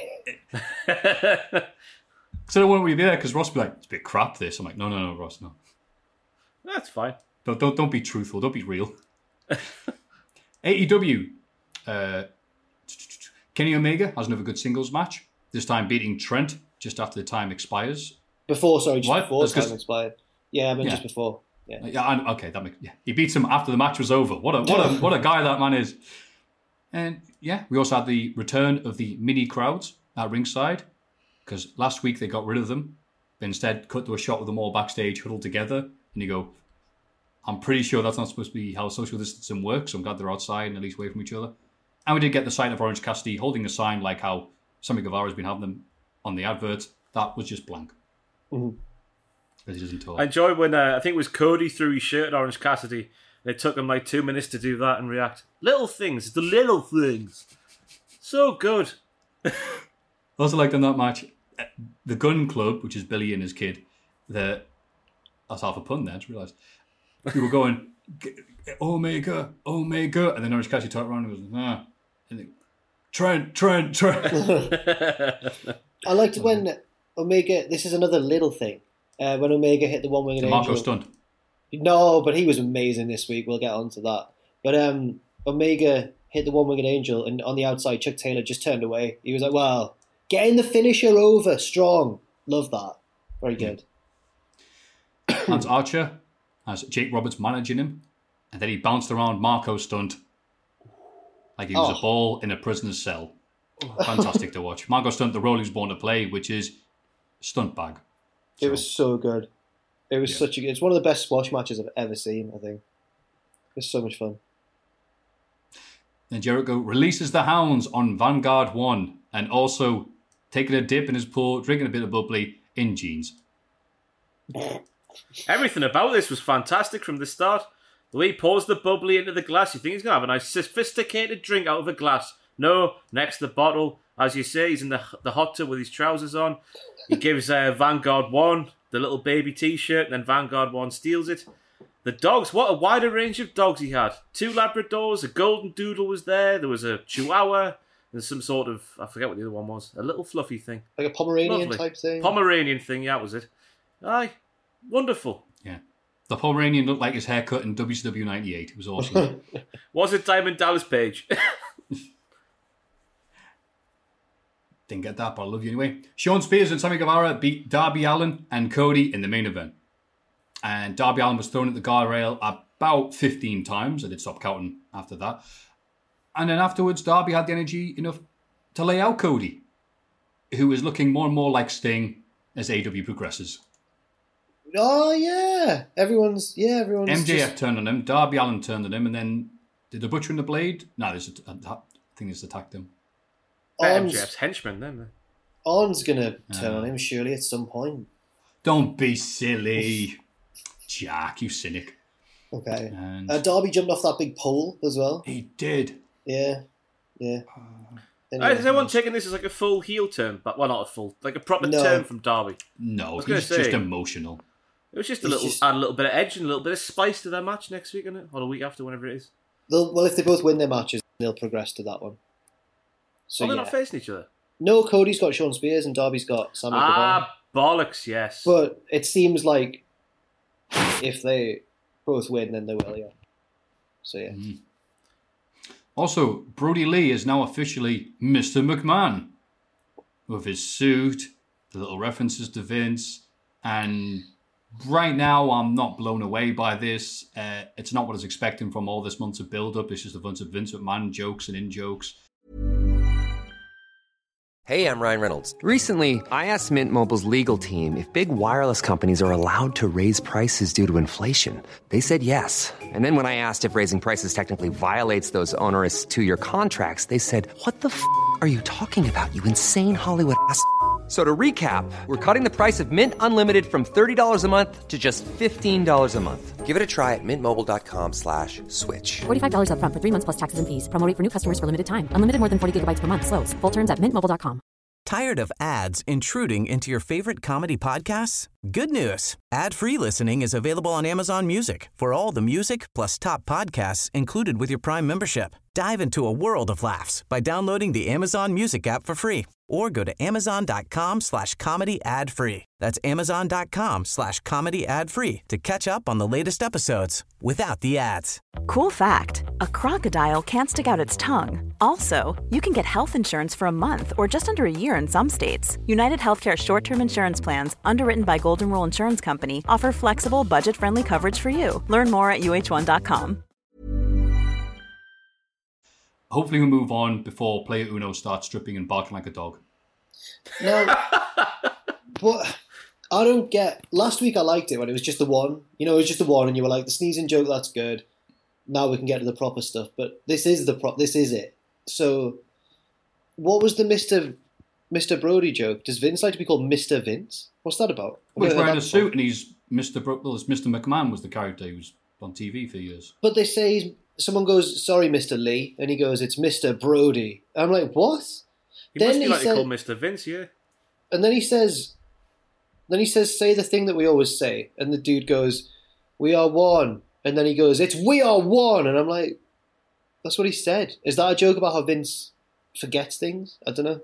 So I don't want to be there because Ross would be like, it's a bit crap this. I'm like, no, no, no, Ross, no. That's fine. Don't, don't, don't be truthful. Don't be real. A E W. Uh, Kenny Omega has another good singles match. This time beating Trent just after the time expires. Before, sorry, just what? before time cause... expired. Yeah, I mean yeah. just before. Yeah, yeah. I, okay, that makes yeah. He beats him after the match was over. What a what a what a guy that man is. And yeah, we also had the return of the mini crowds at ringside because last week they got rid of them. They instead cut to a shot with them all backstage huddled together, and you go, I'm pretty sure that's not supposed to be how social distancing works. So I'm glad they're outside and at least away from each other. And we did get the sight of Orange Cassidy holding a sign like how Sammy Guevara's been having them on the adverts. That was just blank. Mm-hmm. Because he doesn't talk. I enjoyed when, uh, I think it was Cody threw his shirt at Orange Cassidy. And it took him like two minutes to do that and react. Little things, the little things. So good. Also liked in that match, the Gun Club, which is Billy and his kid, the, that's half a pun there, I just realised. We were going, Omega, Omega, and then Orange Cassidy turned around and goes, ah. And then, Trent, Trent, Trent. I liked it when Omega, this is another little thing, uh, when Omega hit the one-winged angel. Marco stunned. No, but he was amazing this week. We'll get on to that. But um, Omega hit the one-winged angel, and on the outside, Chuck Taylor just turned away. He was like, well, getting the finisher over strong. Love that. Very good. Lance Archer has Jake Roberts managing him, and then he bounced around Marco stunned like he was Oh. a ball in a prisoner's cell. Fantastic to watch. Marco Stunt, the role he was born to play, which is stunt bag. It was so good. It was Yeah. such a. It's one of the best squash matches I've ever seen. I think it's so much fun. Then Jericho releases the hounds on Vanguard One, and also taking a dip in his pool, drinking a bit of bubbly in jeans. Everything about this was fantastic from the start. The way he pours the bubbly into the glass, you think he's going to have a nice sophisticated drink out of a glass. No, next to the bottle, as you say, he's in the the hot tub with his trousers on. He gives uh, Vanguard One the little baby t-shirt, and then Vanguard One steals it. The dogs, what a wider range of dogs he had. Two Labradors, a golden doodle was there, there was a Chihuahua, and some sort of, I forget what the other one was, a little fluffy thing. Like a Pomeranian Lovely. type thing. Pomeranian thing, yeah, that was it. Aye, wonderful. Yeah. The Pomeranian looked like his haircut in W C W ninety-eight. It was awesome. Was it Diamond Dallas Page? Didn't get that, but I love you anyway. Sean Spears and Sammy Guevara beat Darby Allin and Cody in the main event. And Darby Allin was thrown at the guardrail about fifteen times. I did stop counting after that. And then afterwards, Darby had the energy enough to lay out Cody, who is looking more and more like Sting as A E W progresses. Oh yeah, everyone's yeah, everyone's. M J F just- turned on him, Darby Allin turned on him, and then did the Butcher and the Blade? No, there's a, a, a thing that's attacked him. M Arn's, J F's henchman, then. Arn's gonna turn Uh. on him surely at some point. Don't be silly, Jack, you cynic. Okay. And Uh, Darby jumped off that big pole as well. he did. Yeah, yeah. Uh, Anyway. Is everyone taking this as like a full heel turn? But well, not a full, like a proper No. turn from Darby. No, was he's gonna just say- emotional. It was just a It's little, just- add a little bit of edge and a little bit of spice to their match next week, isn't it? Or the week after, whenever it is. They'll, well, if they both win their matches, they'll progress to that one. So oh, they're yeah. not facing each other. No, Cody's got Sean Spears and Darby's got Sammy Guevara. Ah, bollocks! Yes. But it seems like if they both win, then they will. Yeah. So yeah. Mm. Also, Brody Lee is now officially Mister McMahon. With his suit, the little references to Vince, and right now I'm not blown away by this. Uh, it's not what I was expecting from all this months of build-up. It's just a bunch of Vince McMahon jokes and in-jokes. Hey, I'm Ryan Reynolds. Recently, I asked Mint Mobile's legal team if big wireless companies are allowed to raise prices due to inflation. They said yes. And then when I asked if raising prices technically violates those onerous two-year contracts, they said, what the f*** are you talking about, you insane Hollywood ass f- So to recap, we're cutting the price of Mint Unlimited from thirty dollars a month to just fifteen dollars a month. Give it a try at mintmobile.com slash switch. forty-five dollars up front for three months plus taxes and fees. Promo rate for new customers for limited time. Unlimited more than forty gigabytes per month. Slows full terms at mint mobile dot com. Tired of ads intruding into your favorite comedy podcasts? Good news. Ad-free listening is available on Amazon Music for all the music plus top podcasts included with your Prime membership. Dive into a world of laughs by downloading the Amazon Music app for free or go to amazon.com slash comedy ad free. That's amazon.com slash comedy ad free to catch up on the latest episodes without the ads. Cool fact, a crocodile can't stick out its tongue. Also, you can get health insurance for a month or just under a year in some states. United Healthcare short-term insurance plans, underwritten by Golden Rule Insurance Company, offer flexible, budget-friendly coverage for you. Learn more at U H one dot com. Hopefully we move on before player Uno starts stripping and barking like a dog. No, but I don't get... Last week I liked it when it was just the one. You know, it was just the one and you were like, the sneezing joke, that's good. Now we can get to the proper stuff. But this is the pro- This is it. So, what was the Mister Mister Brody joke? Does Vince like to be called Mister Vince? What's that about? Well, he's wearing a suit and he's Mister Bro- well, it's Mister McMahon was the character who was on T V for years. But they say he's... Someone goes, sorry, Mister Lee, and he goes, it's Mister Brody. I'm like, what? He then must be he like said, to call Mister Vince, yeah. And then he says, then he says, say the thing that we always say. And the dude goes, we are one. And then he goes, it's we are one. And I'm like, that's what he said. Is that a joke about how Vince forgets things? I don't know.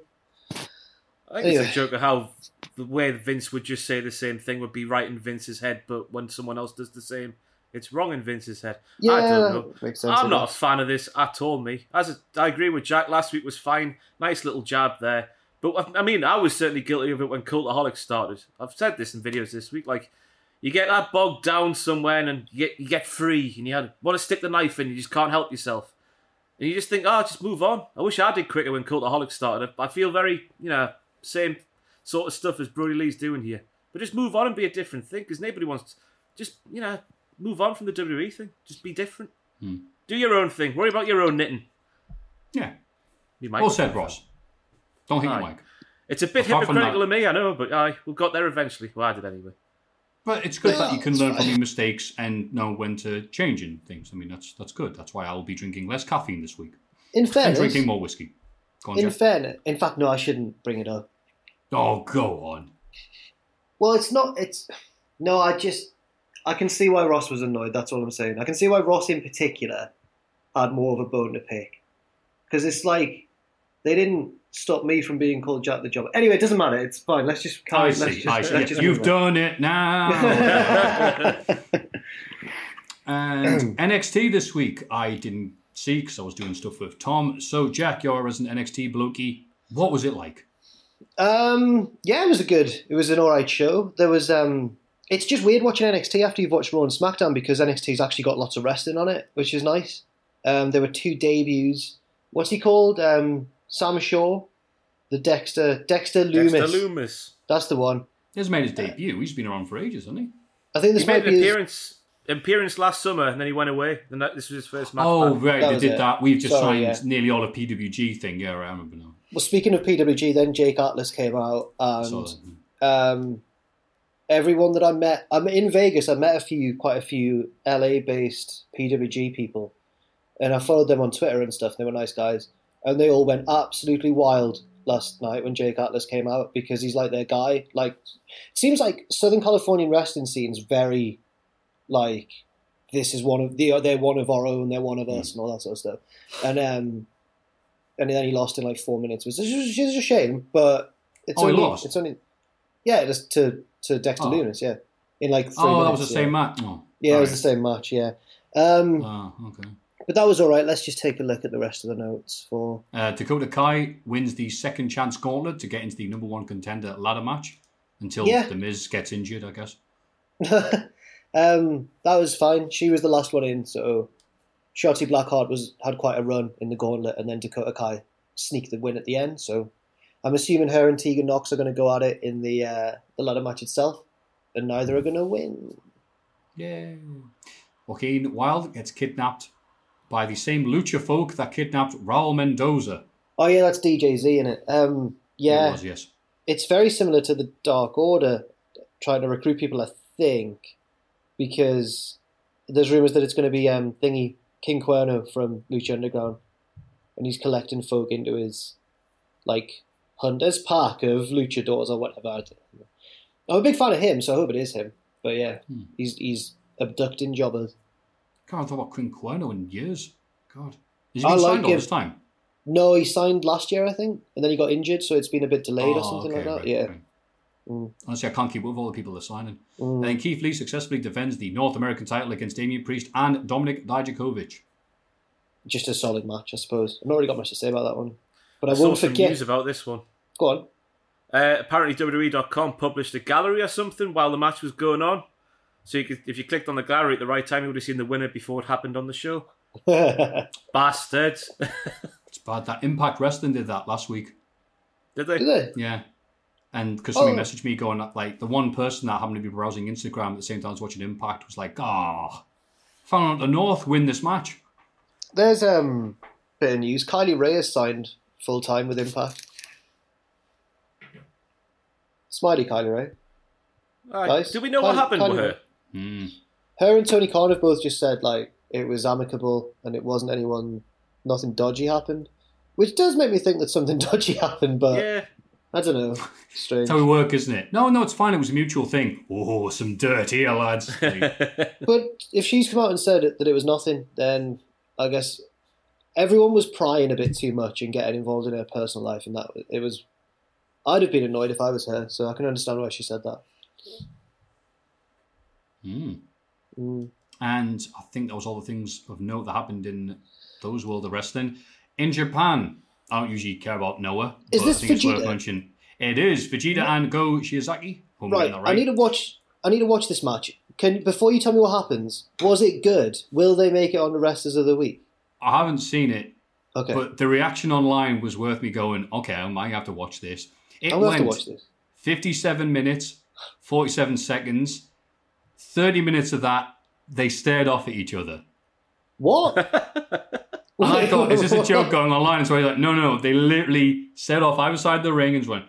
I think Anyway. it's a joke of how the way Vince would just say the same thing would be right in Vince's head, but when someone else does the same, it's wrong in Vince's head. Yeah, I don't know. that makes sense, I'm I not guess. a fan of this at all, me. As a, I agree with Jack, last week was fine. Nice little jab there. But, I mean, I was certainly guilty of it when Cultaholic started. I've said this in videos this week. Like, you get that bogged down somewhere and you get, you get free and you had, want to stick the knife in, you just can't help yourself. And you just think, oh, just move on. I wish I did quicker when Cultaholic started. I feel very, you know, same sort of stuff as Brody Lee's doing here. But just move on and be a different thing, because nobody wants to, just, you know, move on from the W W E thing. Just be different. Hmm. Do your own thing. Worry about your own knitting. Yeah. You might. Well said, Ross. Don't think Aye. you Mike. It's a bit Apart from hypocritical that- of me, I know, but aye, we got there eventually. Well, I did anyway. But it's good that you can it's learn from fine. your mistakes and know when to change in things. I mean, that's that's good. That's why I will be drinking less caffeine this week. In And fairness, drinking more whiskey. Go on, in Jeff. fairness, in fact, no, I shouldn't bring it up. Oh, go on. Well, it's not, it's, no, I just, I can see why Ross was annoyed, that's all I'm saying. I can see why Ross in particular had more of a bone to pick. Because it's like, they didn't stop me from being called Jack the Jobber. Anyway, it doesn't matter, it's fine, let's just I let's see. just, I see. let's just You've move on. done it now. And N X T this week, I didn't see because I was doing stuff with Tom. So, Jack, you're as an N X T blokey. What was it like? Um, yeah, it was a good, it was an alright show. There was, um, it's just weird watching N X T after you've watched Raw and SmackDown because N X T's actually got lots of wrestling on it, which is nice. Um, there were two debuts. What's he called? Um, Sam Shaw? The Dexter, Dexter Loomis. Dexter Loomis. That's the one. He hasn't made his debut. He's been around for ages, hasn't he? I think this He might made be an his, appearance appearance last summer, and then he went away. And that, this was his first match. Oh, back. right. That They was did it. that. We've just Sorry, signed yeah. nearly all of P W G thing. Yeah, I remember now. Well, speaking of P W G, then Jake Atlas came out, I saw and that. um, everyone that I met, I'm in Vegas. I met a few, quite a few L A-based P W G people, and I followed them on Twitter and stuff. They were nice guys, and they all went absolutely wild last night when Jake Atlas came out because he's like their guy. Like, it seems like Southern Californian wrestling scene's very like this is one of the they're one of our own, they're one of us, and all that sort of stuff, and um. And then he lost in like four minutes, which is which is a shame. But it's Oh, he only lost? it's only yeah, just to to Dexter Oh. Loomis, yeah, in like three Oh, minutes. that was the yeah. same match. Oh, Yeah, it was right. the same match. Yeah, um, Oh, okay. but that was all right. Let's just take a look at the rest of the notes for. Uh, Dakota Kai wins the second chance gauntlet to get into the number one contender ladder match until Yeah. The Miz gets injured, I guess. um, that was fine. She was the last one in, so Shotzi Blackheart was had quite a run in the gauntlet, and then Dakota Kai sneaked the win at the end. So I'm assuming her and Tegan Nox are going to go at it in the uh, the ladder match itself, and neither are going to win. Yeah. Joaquin Wilde gets kidnapped by the same lucha folk that kidnapped Raul Mendoza. Oh yeah, that's D J Z in it. Um, yeah, It was, yes. it's very similar to the Dark Order trying to recruit people, I think, because there's rumors that it's going to be um, thingy King Cuerno from Lucha Underground, and he's collecting folk into his like Hunter's Park of luchadors or whatever. I don't know. I'm a big fan of him, so I hope it is him. But yeah, Hmm. he's he's abducting jobbers. God, I thought about King Cuerno in years. God. Has he I been like signed all him. this time? No, he signed last year, I think, and then he got injured, so it's been a bit delayed Oh, or something okay, like that. right, yeah. right. Mm. Honestly, I can't keep up with all the people they're signing. Mm. And then Keith Lee successfully defends the North American title against Damian Priest and Dominik Dijakovic. Just a solid match, I suppose. I've not really got much to say about that one. But I, I saw won't some forget. news about this one. Go on. Uh, apparently, W W E dot com published a gallery or something while the match was going on. So you could, if you clicked on the gallery at the right time, you would have seen the winner before it happened on the show. Bastards. It's bad that Impact Wrestling did that last week. Did they? Did they? Yeah. And because somebody Oh. messaged me going, like, the one person that happened to be browsing Instagram at the same time as watching Impact was like, ah, found out the North win this match. There's um, a bit of news. Kylie Ray has signed full time with Impact. Smiley Kylie Ray. Uh, Guys, do we know what Kylie- happened Kylie with Ray. her? Mm. Her and Tony Khan have both just said like it was amicable and it wasn't anyone, nothing dodgy happened, which does make me think that something dodgy happened. But Yeah. I don't know, strange. That's how we work, isn't it? No, no, it's fine. It was a mutual thing. Oh, some dirt here, lads. Like, But if she's come out and said that it was nothing, then I guess everyone was prying a bit too much and getting involved in her personal life, and that it was. I'd have been annoyed if I was her, so I can understand why she said that. mm. Mm. And I think that was all the things of note that happened in those world of wrestling. In Japan, I don't usually care about Noah, Is but this I think it's worth Vegeta? mentioning. It is Vegeta and Go Shiozaki. Hope I'm Right, getting that I need to watch. I need to watch this match. Can before you tell me what happens, was it good? Will they make it on the rest of the week? I haven't seen it, Okay, but the reaction online was worth me going, okay, I might have to watch this. It I'm gonna have went to watch this. fifty-seven minutes, forty-seven seconds, thirty minutes of that, they stared off at each other. What? And I thought, is this a joke going online? And so I was like, no, no, no. They literally stared off either side of the ring and just went,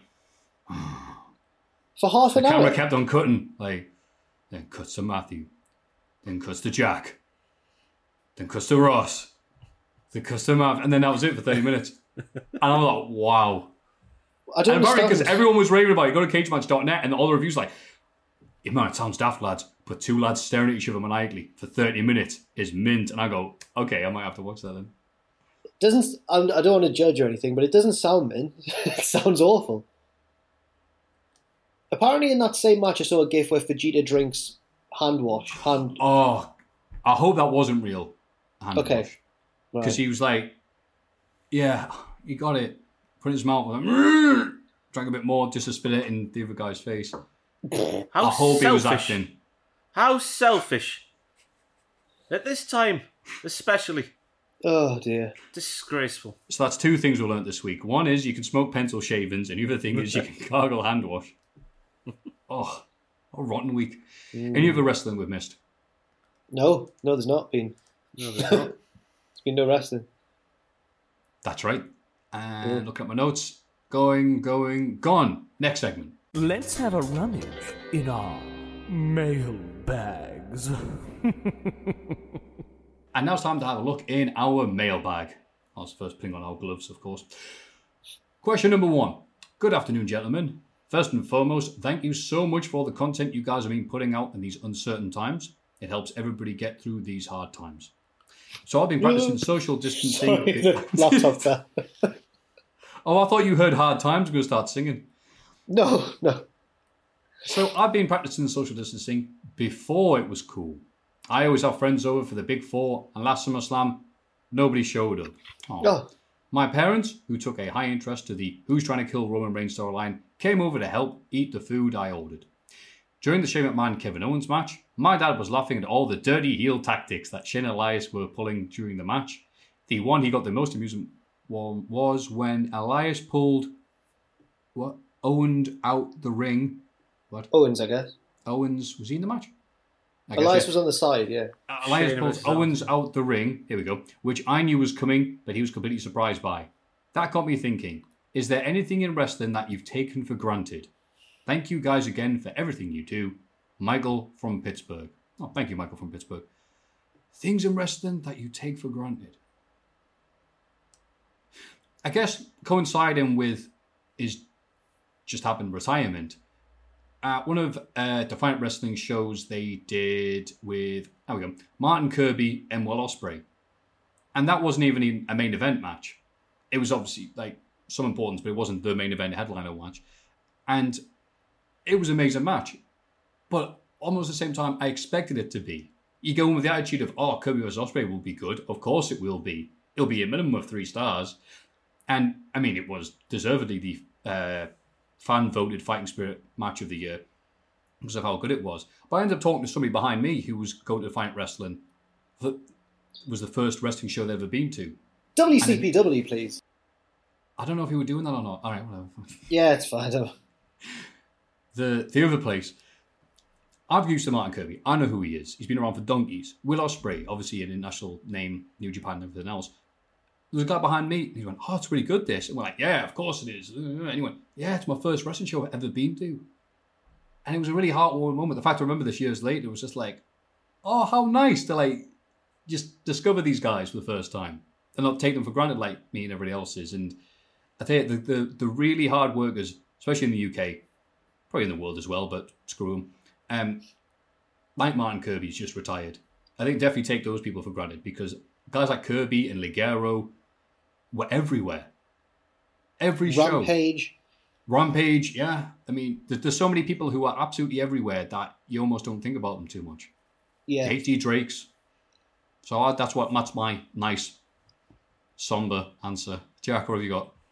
For half the an camera hour? kept on cutting. Like, then cuts to Matthew, then cuts to Jack, then cuts to Ross, then cuts to Matt, and then that was it for thirty minutes. And I was like, wow. I don't And apparently, because understand. everyone was raving about it, go to cage match dot net, and all the reviews like, it might sound daft, lads, but two lads staring at each other maniacally for thirty minutes is mint. And I go, okay, I might have to watch that then. Doesn't I'm, I don't want to judge or anything, but it doesn't sound mint. It sounds awful. Apparently, in that same match, I saw a gif where Vegeta drinks hand wash. Hand. Oh, I hope that wasn't real. Hand Okay. wash. Because Right. he was like, yeah, he got it. Put it in his mouth. Like, drank a bit more just to spit it in the other guy's face. How I hope he was selfish. acting. How selfish. At this time, especially. Oh dear. Disgraceful. So that's two things we learned this week. One is you can smoke pencil shavings, and the other thing is you can gargle hand wash. Oh, a rotten week. Mm. Any other wrestling we've missed? No, no, there's not been. No, there's not. It's been no wrestling. That's right. And Mm. looking at my notes. Going, going, gone. Next segment. Let's have a rummage in our mail bags. And now it's time to have a look in our mailbag. I was first putting on our gloves, of course. Question number one. Good afternoon, gentlemen. First and foremost, thank you so much for all the content you guys have been putting out in these uncertain times. It helps everybody get through these hard times. So I've been practicing social distancing. Sorry, the laptop fell. Oh, I thought you heard hard times. I'm going to start singing. No, no. So I've been practicing social distancing before it was cool. I always have friends over for the Big Four, and last SummerSlam, nobody showed up. Aw. Oh, My parents, who took a high interest to the Who's Trying to Kill Roman Reigns storyline, came over to help eat the food I ordered. During the Shane McMahon-Kevin Owens match, my dad was laughing at all the dirty heel tactics that Shane and Elias were pulling during the match. The one he got the most amusement one was when Elias pulled what Owens out the ring. What? Owens, I guess. Owens, was he in the match? I guess, Elias yeah. was on the side, yeah. Uh, Elias Shane pulls himself. Owens out the ring, here we go, which I knew was coming, but he was completely surprised by. That got me thinking, is there anything in wrestling that you've taken for granted? Thank you guys again for everything you do. Michael from Pittsburgh. Oh, thank you, Michael from Pittsburgh. Things in wrestling that you take for granted. I guess coinciding with his just happened retirement, at one of uh, Defiant Wrestling shows they did with, there we go, Martin Kirby and Will Ospreay. And that wasn't even a main event match. it was obviously like some importance, but it wasn't the main event headliner match. And it was an amazing match. But almost at the same time, I expected it to be. You go in with the attitude of, oh, Kirby versus Ospreay will be good. Of course it will be. It'll be a minimum of three stars. And, I mean, it was deservedly the uh, fan-voted Fighting Spirit match of the year because of how good it was. But I ended up talking to somebody behind me who was going to Fight Wrestling. That was the first wrestling show they'd ever been to. W C P W, it, please. I don't know if you were doing that or not. All right, whatever. Yeah, it's fine. Don't... The, the other place... I've used to Martin Kirby. I know who he is. He's been around for donkeys. Will Ospreay, obviously an international name, New Japan and everything else. There's a guy behind me, and he went, oh, it's really good, this. And we're like, yeah, of course it is. And he went, yeah, it's my first wrestling show I've ever been to. And it was a really heartwarming moment. The fact I remember this years later, it was just like, oh, how nice to, like, just discover these guys for the first time and not take them for granted like me and everybody else is. And I tell you, the, the, the really hard workers, especially in the U K, probably in the world as well, but screw them. Um, like Martin Kirby's just retired. I think definitely take those people for granted because guys like Kirby and Ligero were everywhere. Every show. Rampage. Rampage, yeah. I mean, there's, there's so many people who are absolutely everywhere that you almost don't think about them too much. Yeah. H D Drakes. So I, that's what that's my nice, somber answer. Jack, what have you got?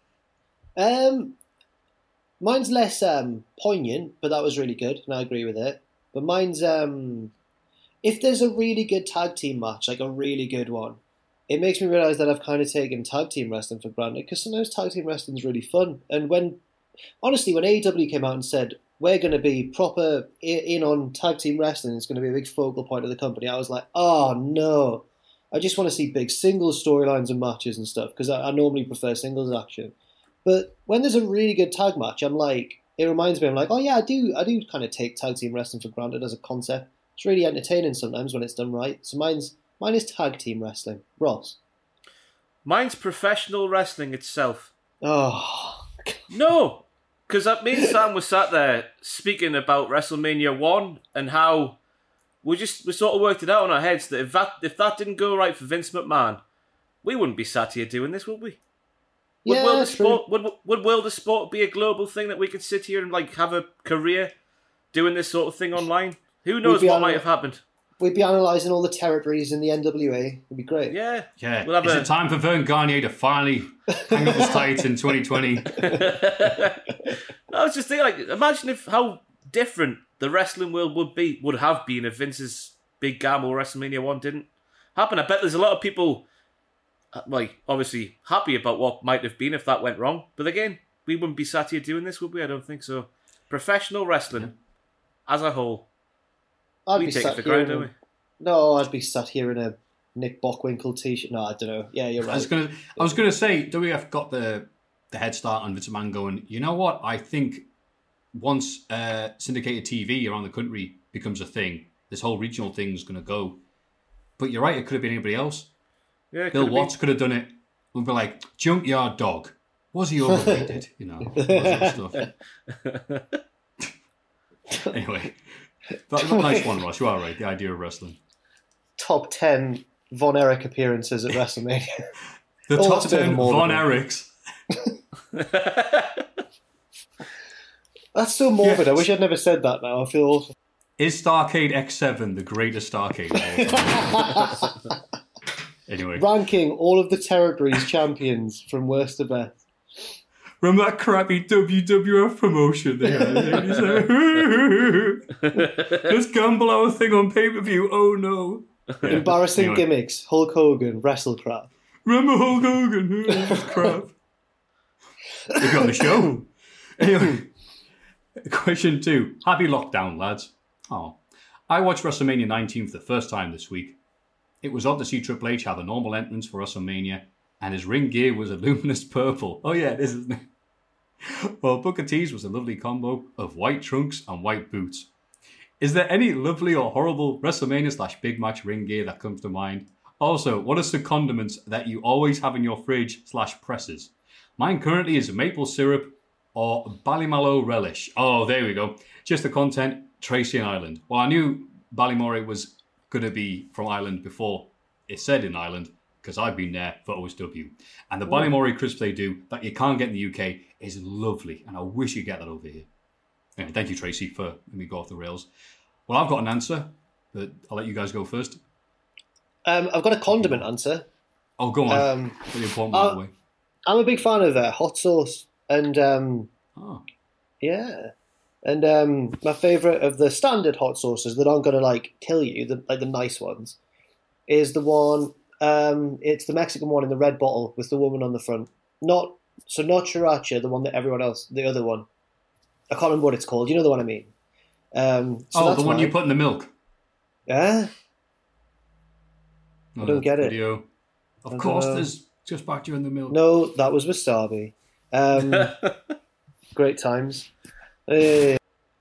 Um, mine's less um, poignant, but that was really good, and I agree with it. But mine's, um, if there's a really good tag team match, like a really good one, it makes me realise that I've kind of taken tag team wrestling for granted, because sometimes tag team wrestling is really fun. And when, honestly, when A E W came out and said, we're going to be proper in on tag team wrestling, it's going to be a big focal point of the company, I was like, oh no. I just want to see big singles storylines and matches and stuff, because I, I normally prefer singles action. But when there's a really good tag match, I'm like, it reminds me, I'm like, oh yeah, I do I do kind of take tag team wrestling for granted as a concept. It's really entertaining sometimes when it's done right. So mine's mine is tag team wrestling. Ross? Mine's professional wrestling itself. Oh. No! Because me and Sam was sat there speaking about WrestleMania one and how we just we sort of worked it out in our heads that if that if that didn't go right for Vince McMahon, we wouldn't be sat here doing this, would we? Would, yeah, World of true. Sport, would, would World of Sport be a global thing that we could sit here and like have a career doing this sort of thing online? Who knows what might have happened? We'd be analysing all the territories in the N W A. It'd be great. Yeah. Yeah. We'll have Is a... it time for Vern Gagne to finally hang up his tights in twenty twenty? I was just thinking, like, imagine if how different the wrestling world would be, would have been if Vince's big gamble WrestleMania one didn't happen. I bet there's a lot of people, like, obviously happy about what might have been if that went wrong. But again, we wouldn't be sat here doing this, would we? I don't think so. Professional wrestling as a whole. I'd we be take sat it for here granted, in don't a, we? No, I'd be sat here in a Nick Bockwinkel t-shirt. No, I don't know. Yeah, you're right. I was gonna, I was gonna say, W W F got the the head start on Vince McMahon going, you know what? I think once uh, syndicated T V around the country becomes a thing, this whole regional thing is gonna go. But you're right, it could have been anybody else. Yeah, Bill Watts been. could have done it. We'd be like, Junkyard Dog. Was he overrated? You know, all that stuff. Anyway. That was a nice one, Ross. You are right. The idea of wrestling. Top ten Von Erich appearances at WrestleMania. The oh, top ten Von Erichs. That's so morbid. Yes. I wish I'd never said that now. I feel awful. Is Starrcade X seven the greatest Starrcade of all time? Anyway. Ranking all of the territories champions from worst to best. Remember that crappy W W F promotion they had? Let's gamble our thing on pay-per-view. Oh, no. Yeah. Embarrassing Anyway. gimmicks. Hulk Hogan, WrestleCrap. Remember Hulk Hogan? Oh, crap. We got the show. Anyway, question two. Happy lockdown, lads. Oh, I watched WrestleMania nineteen for the first time this week. It was odd to see Triple H have a normal entrance for WrestleMania, and his ring gear was a luminous purple. Oh yeah, it is, isn't it? Well, Booker T's was a lovely combo of white trunks and white boots. Is there any lovely or horrible WrestleMania slash big match ring gear that comes to mind? Also, what are some condiments that you always have in your fridge slash presses? Mine currently is maple syrup or Ballymallow relish. Oh, there we go. Just the content, Tracy and Ireland. Well, I knew Ballymore was going to be from Ireland before it said in Ireland, because I've been there for O S W. And the Ballymore crisp they do that you can't get in the U K is lovely, and I wish you get that over here. Anyway, thank you, Tracy, for letting me go off the rails. Well, I've got an answer, but I'll let you guys go first. Um, I've got a condiment answer. Oh, go on. Um, Really important, by the way. I'm a big fan of uh, hot sauce, and um, Oh. yeah, and um, my favourite of the standard hot sauces that aren't going to like kill you, the like the nice ones, is the one. Um, it's the Mexican one in the red bottle with the woman on the front. Not so not Sriracha, the one that everyone else, the other one. I can't remember what it's called. You know the one I mean. Um, so oh, that's the one mine. you put in the milk. Yeah. No, I don't get it. video. Of I don't course, know. there's just back you in the milk. No, that was wasabi. Um, great times. Uh,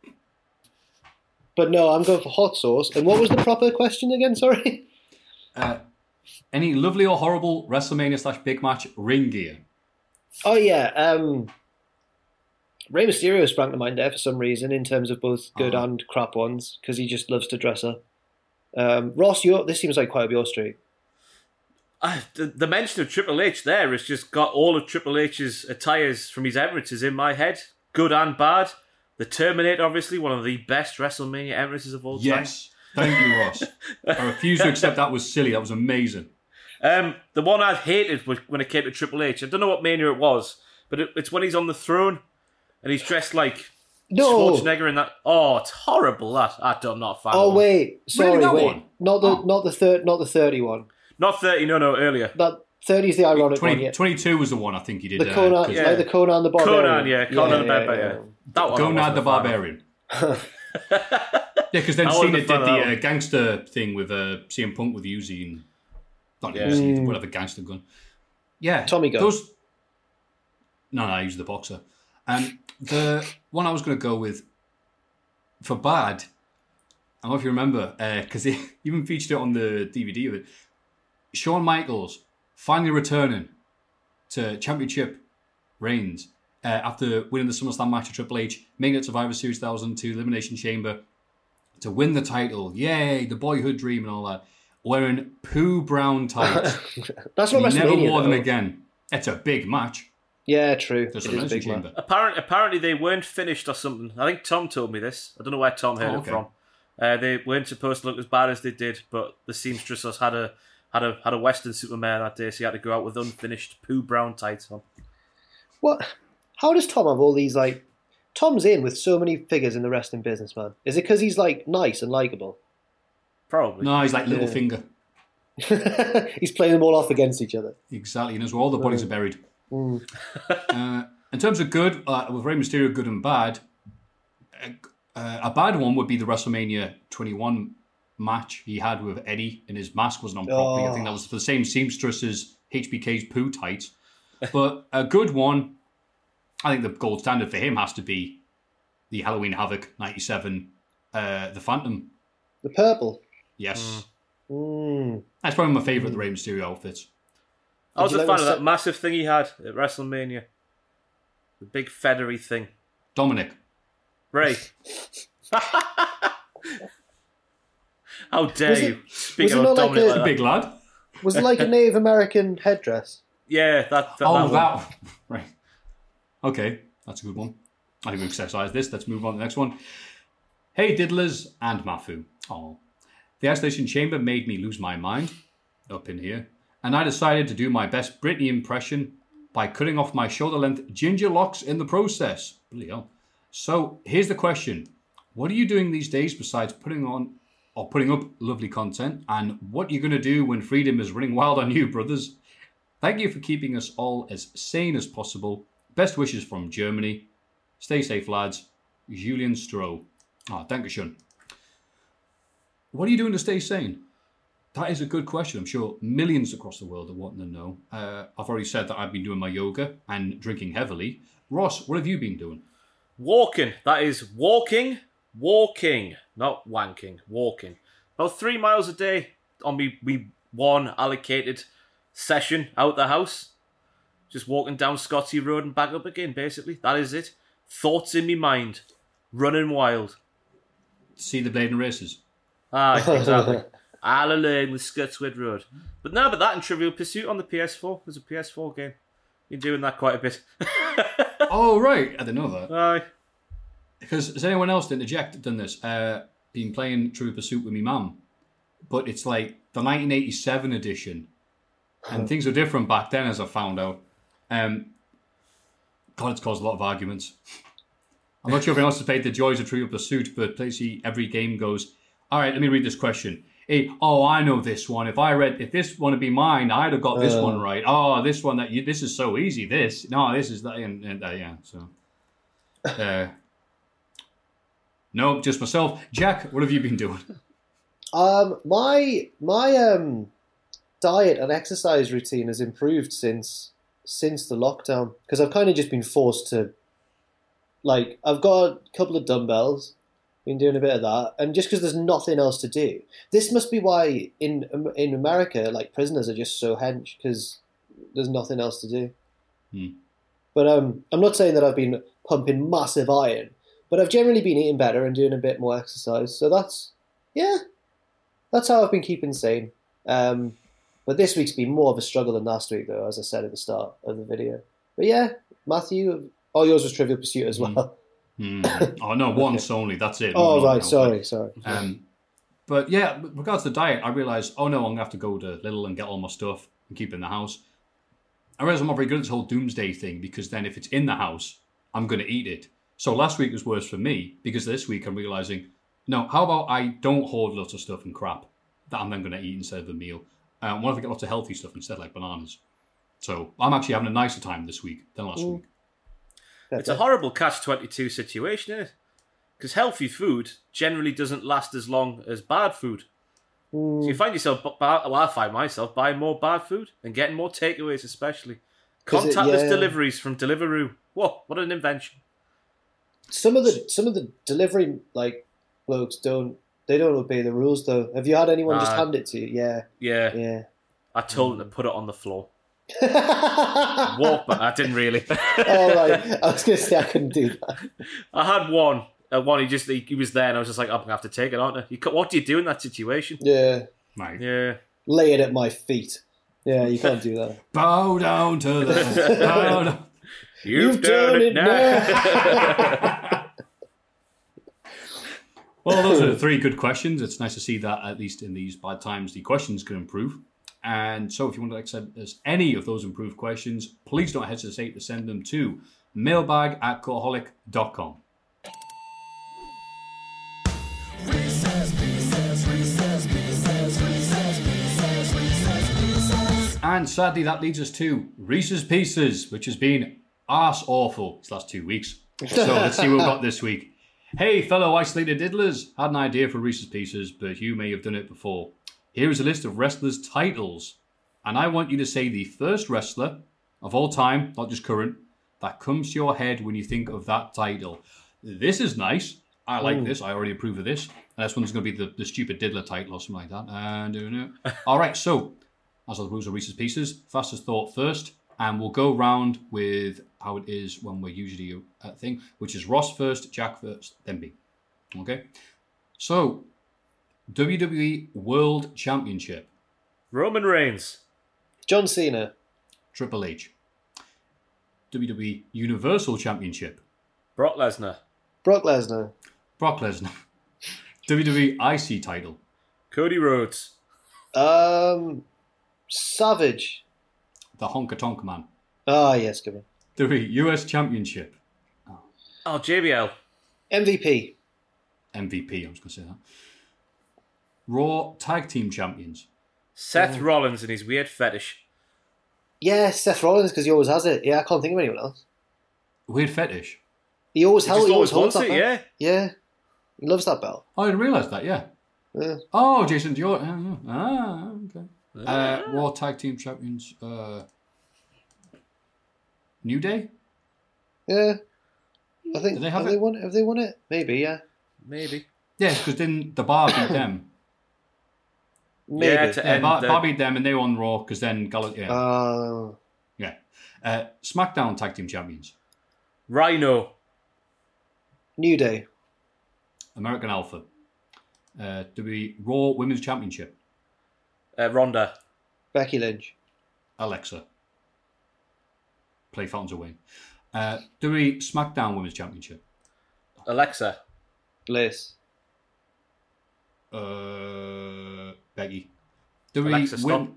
but no, I'm going for hot sauce. And what was the proper question again? Sorry. Uh, any lovely or horrible WrestleMania slash big match ring gear? Oh yeah, um, Rey Mysterio sprang to mind there for some reason in terms of both good Uh-huh. and crap ones because he just loves to dress up. Um, Ross, your this seems like quite up your street. Uh, the, the mention of Triple H there has just got all of Triple H's attires from his entrances in my head, good and bad. The Terminator, obviously, one of the best WrestleMania entrances of all time. Yes. Thank you, Ross. I refuse to accept that was silly. That was amazing. Um, the one I hated was when it came to Triple H. I don't know what Mania it was, but it, it's when he's on the throne and he's dressed like No. Schwarzenegger in that. Oh, it's horrible. That I don't, I'm not a fan. Oh of it. wait, sorry, that wait, one? not the Oh. not the third, not the thirty one. Not thirty. No, no, earlier. That thirty is the ironic twenty, one. Yeah. twenty-two was the one I think you did. The uh, Conan, 'cause- yeah. like the Conan the Barbarian. Conan, yeah, Conan the Barbarian. That one I Gonad wasn't the a fan of. Barbarian. Yeah, because then I wasn't Cena a did fan of the that uh, one. gangster thing with uh, C M Punk with Uzi and not Yeah. Uzi, whatever gangster gun. Yeah, Tommy gun. Those. No, no, I use the boxer. Um, the one I was going to go with for bad. I don't know if you remember because he even featured it on the D V D of it. Shawn Michaels finally returning to championship reigns uh, after winning the SummerSlam match with Triple H, making it Survivor Series two thousand two Elimination Chamber to win the title. Yay, the boyhood dream and all that. Wearing poo brown tights. That's not And he never WrestleMania. wore them though. again. It's a big match. Yeah, true. The It is a Elimination big man. Chamber. Apparently, apparently they weren't finished or something. I think Tom told me this. I don't know where Tom heard Oh, it okay. from. Uh, they weren't supposed to look as bad as they did, but the seamstress had a had a had a Western Superman that day, so he had to go out with unfinished poo brown tights on. What? How does Tom have all these like? Tom's in with so many figures in the wrestling business, man. Is it because he's like nice and likable? Probably. No, he's like Littlefinger. He's playing them all off against each other. Exactly, and as well, all the bodies are buried. Mm. Uh, in terms of good, uh, with Rey Mysterio, good and bad, uh, uh, a bad one would be the WrestleMania twenty-one match he had with Eddie, and his mask wasn't on properly. Oh. I think that was for the same seamstress as H B K's poo tights. But a good one, I think the gold standard for him has to be the Halloween Havoc ninety-seven, uh, the Phantom. The purple. Yes. Mm. That's probably my favourite of the Rey Mysterio outfits. I was Did a you fan like of what that massive thing he had at WrestleMania. The big feathery thing. Dominic. Ray. How dare Was it- you speak was it about not like Dominic a- like that? Big lad. Was it like a Native American headdress? Yeah, that, that, Oh, that one. that. Right. Okay, that's a good one. I think we've exercised this. Let's move on to the next one. Hey, Diddlers and Mafu. Oh. The Isolation Chamber made me lose my mind up in here, and I decided to do my best Britney impression by cutting off my shoulder-length ginger locks in the process. Bloody hell. So, here's the question. What are you doing these days besides putting on or putting up lovely content, and what are you going to do when freedom is running wild on you, brothers? Thank you for keeping us all as sane as possible. Best wishes from Germany. Stay safe, lads. Julian Stroh. Ah, oh, Dankeschön. What are you doing to stay sane? That is a good question. I'm sure millions across the world are wanting to know. Uh, I've already said that I've been doing my yoga and drinking heavily. Ross, what have you been doing? Walking. That is walking, walking, not wanking, walking. About three miles a day on me, me one allocated session out the house. Just walking down Scottsy Road and back up again, basically. That is it. Thoughts in me mind. Running wild. See the Blade and Races. Ah, exactly. I'll along the Scutswood Road. But no, but that and Trivial Pursuit on the P S four. There's a P S four game. Been doing that quite a bit. Oh, right. I didn't know that. Aye. Because has anyone else to interject done this? Uh, been playing Trivial Pursuit with me mum. But it's like the nineteen eighty-seven edition. And things were different back then, as I found out. Um, God, it's caused a lot of arguments. I'm not sure if anyone else has played the joys of Trivial Pursuit, but basically every game goes, all right, let me read this question. Hey, oh, I know this one. If I read, if this one had been mine, I'd have got this uh, one right. Oh, this one that you, this is so easy. This, no, this is that, and, and uh, yeah. So, uh, no, just myself. Jack, what have you been doing? Um, my my um diet and exercise routine has improved since since the lockdown because I've kind of just been forced to, like, I've got a couple of dumbbells. Been doing a bit of that, and just because there's nothing else to do. This must be why in in America, like, prisoners are just so hench because there's nothing else to do. Hmm. But um, I'm not saying that I've been pumping massive iron, but I've generally been eating better and doing a bit more exercise. So that's yeah, that's how I've been keeping sane. Um, but this week's been more of a struggle than last week, though, as I said at the start of the video. But yeah, Matthew, oh, yours was Trivial Pursuit as well. Hmm. Mm. Oh no, once okay. only. That's it. Oh Moving right, now, sorry, but, sorry. Um, but yeah, with regards to diet, I realised, oh no, I'm gonna have to go to Lidl and get all my stuff and keep it in the house. I realised I'm not very good at this whole doomsday thing because then if it's in the house, I'm gonna eat it. So last week was worse for me because this week I'm realising, no, how about I don't hoard lots of stuff and crap that I'm then gonna eat instead of a meal. Um, what if I get lots of healthy stuff instead, like bananas? So I'm actually having a nicer time this week than last mm. week. It's a horrible catch twenty-two situation, isn't it? Because healthy food generally doesn't last as long as bad food. Mm. So you find yourself, well, I find myself buying more bad food and getting more takeaways, especially. Contactless it, yeah. deliveries from Deliveroo. Whoa, what an invention. Some of the some of the delivery like blokes don't they don't obey the rules though. Have you had anyone uh, just hand it to you? Yeah. Yeah. Yeah. I told mm. them to put it on the floor. Walk, but I didn't really. Oh right, I was going to say I couldn't do that. I had one, uh, one. He just he, he was there, and I was just like, I'm gonna have to take it, aren't I? You, what do you do in that situation? Yeah, right. Yeah, lay it at my feet. Yeah, you can't do that. Bow down to the. Bow down. You've, You've done, done it, it now. now. Well, those are the three good questions. It's nice to see that at least in these bad times, the questions can improve. And so if you want to send us any of those improved questions, please don't hesitate to send them to mailbag at cultaholic dot com. And sadly, that leads us to Reese's Pieces, which has been arse awful these last two weeks. So let's see what we've got this week. Hey, fellow isolated diddlers, had an idea for Reese's Pieces, but you may have done it before. Here is a list of wrestlers' titles, and I want you to say the first wrestler of all time, not just current, that comes to your head when you think of that title. This is nice. I like Ooh. this. I already approve of this. And this one's going to be the, the stupid diddler title or something like that. And uh, all right, so as are the rules of Reese's Pieces, fastest thought first, and we'll go round with how it is when we're usually a thing, which is Ross first, Jack first, then me. Okay? So, W W E World Championship. Roman Reigns. John Cena. Triple H. W W E Universal Championship. Brock Lesnar. Brock Lesnar. Brock Lesnar. W W E I C title. Cody Rhodes. Um, Savage. The Honka Tonk Man. Ah, oh, yes, good one. W W E U S Championship. Oh, oh J B L. M V P. M V P, I was going to say that. Raw Tag Team Champions. Seth oh. Rollins and his weird fetish. Yeah, Seth Rollins, because he always has it. Yeah, I can't think of anyone else. Weird fetish? He always, he held, he always holds holds it, that belt. yeah. Yeah. He loves that belt. Oh, I didn't realise that, yeah. yeah. Oh, Jason Dior. Ah, okay. Uh, Raw Tag Team Champions. Uh, New Day? Yeah. I think, Did they have, have it? they won it? Have they won it? Maybe, yeah. Maybe. Yeah, because didn't the Bar beat them? Maybe. Yeah, to yeah, end Bar, the... Bar beat them and they won Raw because then Gallagher. Yeah. Uh... yeah. Uh, SmackDown Tag Team Champions. Rhino. New Day. American Alpha. Uh, W W E Raw Women's Championship. Uh, Ronda. Becky Lynch. Alexa. Play Fountains of Wayne. Uh, W W E SmackDown Women's Championship. Alexa. Bliss. Uh, Becky. W W E Alexa, stop.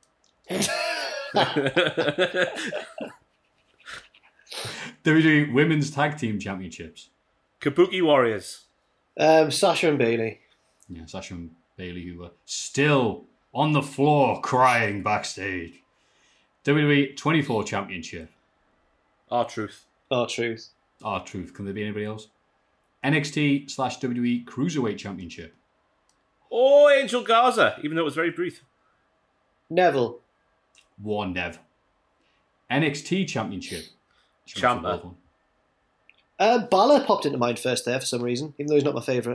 W W E Women's Tag Team Championships. Kabuki Warriors. Um, Sasha and Bailey. Yeah, Sasha and Bailey, who were still on the floor crying backstage. W W E twenty-four Championship. R-Truth. R-Truth. R-Truth. Can there be anybody else? N X T slash W W E Cruiserweight Championship. Oh, Angel Garza, even though it was very brief. Neville. War Nev. N X T Championship. Ciampa. Uh, Balor popped into mind first there for some reason, even though he's not my favourite.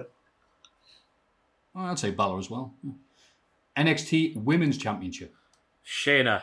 Oh, I'd say Balor as well. Yeah. N X T Women's Championship. Shayna.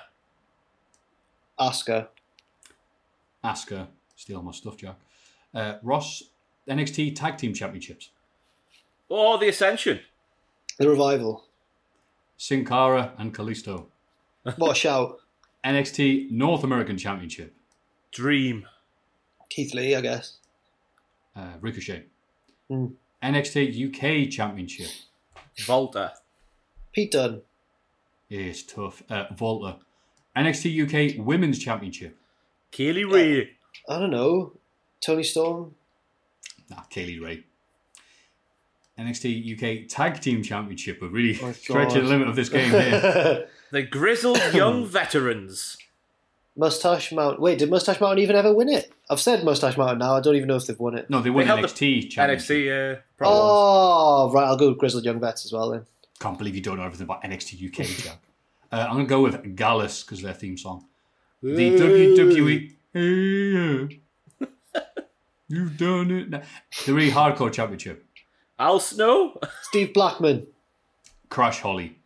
Asuka. Asuka. Steal my stuff, Jack. Uh, Ross. N X T Tag Team Championships. Oh, the Ascension. The Revival. Sin Cara and Kalisto. What a shout. N X T North American Championship. Dream. Keith Lee, I guess. Uh, Ricochet. Mm. N X T U K Championship. Volta. Pete Dunne. It's tough. Uh, Volta. N X T U K Women's Championship. Kaylee Ray. Uh, I don't know. Tony Storm. Nah, Kaylee Ray. N X T U K Tag Team Championship. We're really Oh, stretching the limit of this game here. The Grizzled Young Veterans. Mustache Mountain. Wait, did Mustache Mountain even ever win it? I've said Mustache Mountain now. I don't even know if they've won it. No, they won They held N X T the Championship. N X T, uh, Pro Oh, right. I'll go with Grizzled Young Vets as well then. Can't believe you don't know everything about N X T U K, Jack. uh, I'm going to go with Gallus because their theme song. The W W E. Hey, yeah. You've done it. Now. The really hardcore championship. Al Snow. Steve Blackman. Crash Holly.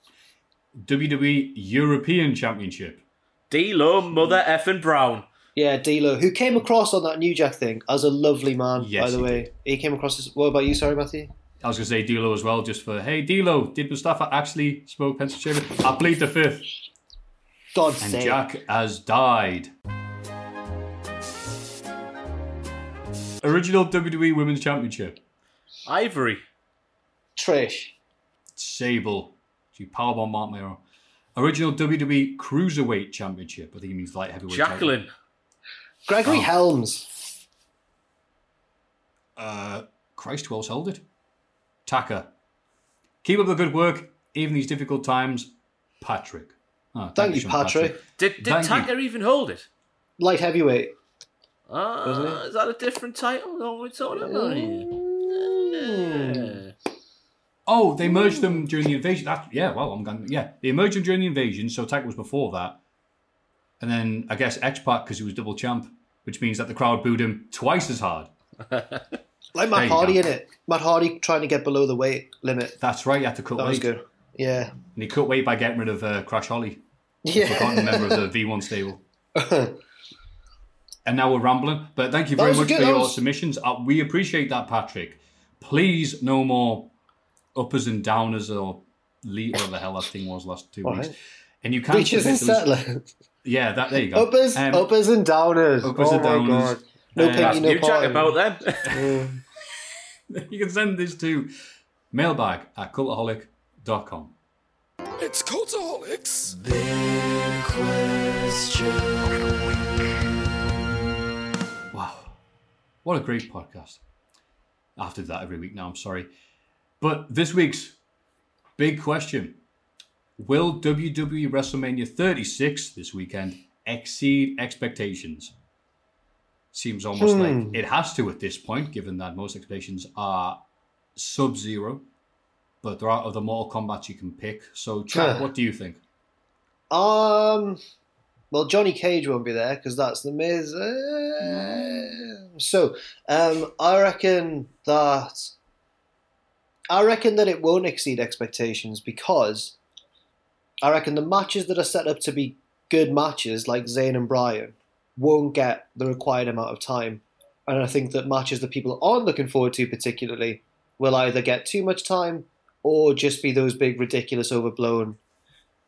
W W E European Championship. D-Lo Mother Effin Brown. Yeah, D'Lo, who came across on that New Jack thing as a lovely man, Yes, by the he way. did. He came across as... What about you, sorry, Matthew? I was going to say D'Lo as well, just for, hey, D'Lo, did Mustafa actually smoke pencil shaver? I plead the fifth. God's And sake. Jack has died. Original W W E Women's Championship. Ivory. Trish. Sable. She powerbomb Mark Mero. Original W W E Cruiserweight Championship. I think he means light heavyweight. Jacqueline. title. Gregory Oh. Helms. Uh, Christ, who else held it? Taka. Keep up the good work, even these difficult times. Patrick. Oh, Thank you, Sean Patrick. Did, did Thank you. Taker even hold it? Light heavyweight. Ah, it? is that a different title? No, it's all about here. Oh, they merged them during the invasion. That, yeah, well, I'm going. Yeah, they merged them during the invasion. So Taka was before that, and then I guess X-Pac because he was double champ, which means that the crowd booed him twice as hard. Like There Matt you Hardy go. in it. Matt Hardy trying to get below the weight limit. That's right. You had to cut That weight, was good. Yeah. and he cut weight by getting rid of uh, Crash Holly. Yeah. Forgotten member of the V one stable. And now we're rambling, but thank you That very was much good, for that your was- submissions. Uh, we appreciate that, Patrick. Please, no more uppers and downers or le- whatever the hell that thing was last two All weeks. right. And you can't Reaches and submit those- settlers. Yeah, that there you go. Uppers, Um, uppers and downers. uppers oh and my downers. God. No Uh, pinky, Ask no you Jack party. about them. You can send this to mailbag at cultaholic dot com. It's Cultaholics. Wow. What a great podcast. I have to do that every week now, I'm sorry. But this week's big question. Will W W E WrestleMania thirty-six this weekend exceed expectations? Seems almost Hmm. like it has to at this point, given that most expectations are sub-zero. But there are other Mortal Kombats you can pick. So, Chad, Huh. what do you think? Um, well, Johnny Cage won't be there because that's the Miz. Uh, so, um, I reckon that I reckon that it won't exceed expectations because I reckon the matches that are set up to be good matches, like Zayn and Bryan, won't get the required amount of time, and I think that matches that people aren't looking forward to particularly will either get too much time or just be those big, ridiculous, overblown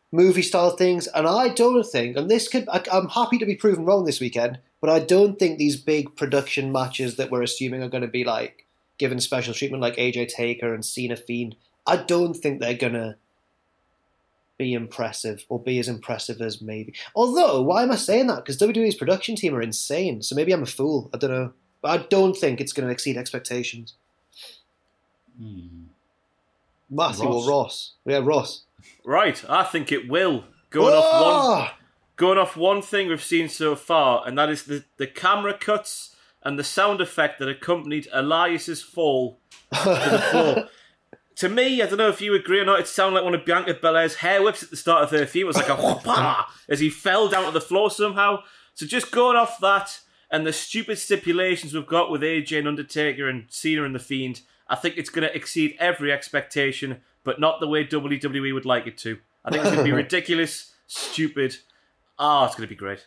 movie style things, and I don't think, and this could, I, I'm happy to be proven wrong this weekend, but I don't think these big production matches that we're assuming are going to be like given special treatment, like A J Taker and Cena Fiend, I don't think they're going to be impressive or be as impressive as maybe. Although, why am I saying that? Because W W E's production team are insane, so maybe I'm a fool. I don't know. But I don't think it's going to exceed expectations. Hmm. Matthew Ross. or Ross? Yeah, Ross. Right, I think it will. Going oh! off one, going off one thing we've seen so far, and that is the, the camera cuts and the sound effect that accompanied Elias's fall to the floor. To me, I don't know if you agree or not, it sounded like one of Bianca Belair's hair whips at the start of her theme. It was like a whoopah as he fell down to the floor somehow. So just going off that and the stupid stipulations we've got with A J and Undertaker and Cena and The Fiend, I think it's going to exceed every expectation, but not the way W W E would like it to. I think it's going to be ridiculous, stupid. Ah, oh, it's going to be great.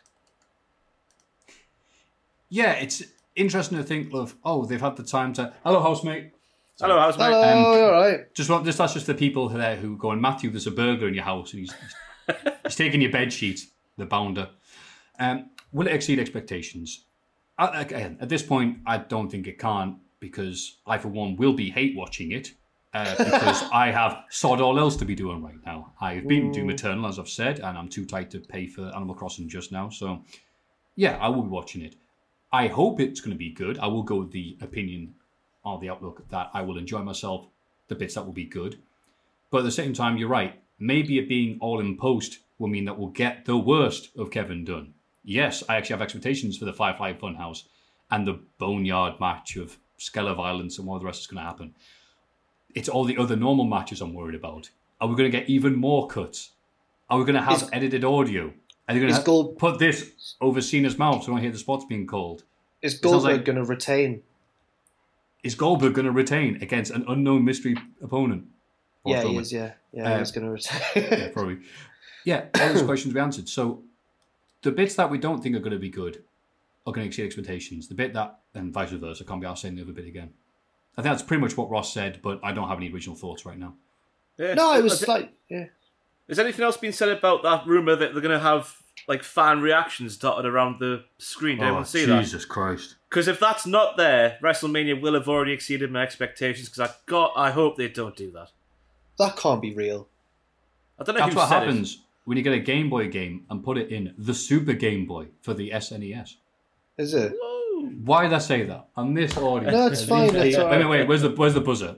Yeah, it's interesting to think of, oh, they've had the time to... Hello, housemate. Hello, housemate. Hello, Um, all right. Just want, just that's just the people there who go, and Matthew, there's a burglar in your house, and he's he's, he's taking your bed sheet, the bounder. Um, will it exceed expectations? I, again, at this point, I don't think it can, because I, for one, will be hate watching it, uh, because I have sod all else to be doing right now. I've been Doom Eternal, as I've said, and I'm too tight to pay for Animal Crossing just now. So, yeah, I will be watching it. I hope it's going to be good. I will go with the opinion or the outlook that I will enjoy myself, the bits that will be good. But at the same time, you're right. Maybe it being all in post will mean that we'll get the worst of Kevin Dunn. Yes, I actually have expectations for the Firefly Funhouse and the Boneyard match of Skeller Violence and what the rest is going to happen. It's all the other normal matches I'm worried about. Are we going to get even more cuts? Are we going to have Is, edited audio? Are they going to Gold, put this over Cena's mouth so I don't hear the spots being called? Is Goldberg like, going to retain? Is Goldberg going to retain against an unknown mystery opponent? Or Yeah, opponent? he is, yeah. Yeah, Um, he's going to retain. Yeah, probably. Yeah, all those questions we answered. So the bits that we don't think are going to be good are going to exceed expectations. The bit that, and vice versa, I can't be asked saying the other bit again. I think that's pretty much what Ross said, but I don't have any original thoughts right now. Yeah. No, it was like, yeah. Has anything else been said about that rumour that they're going to have like fan reactions dotted around the screen? Did Oh, anyone see that? Jesus Christ. Because if that's not there, WrestleMania will have already exceeded my expectations, because I got, I hope they don't do that. That can't be real. I don't know That's who what said happens it. when you get a Game Boy game and put it in the Super Game Boy for the S N E S. Is it? Why did I say that? On this audio. No, it's fine. It's all right. Wait, wait, where's the, where's the buzzer?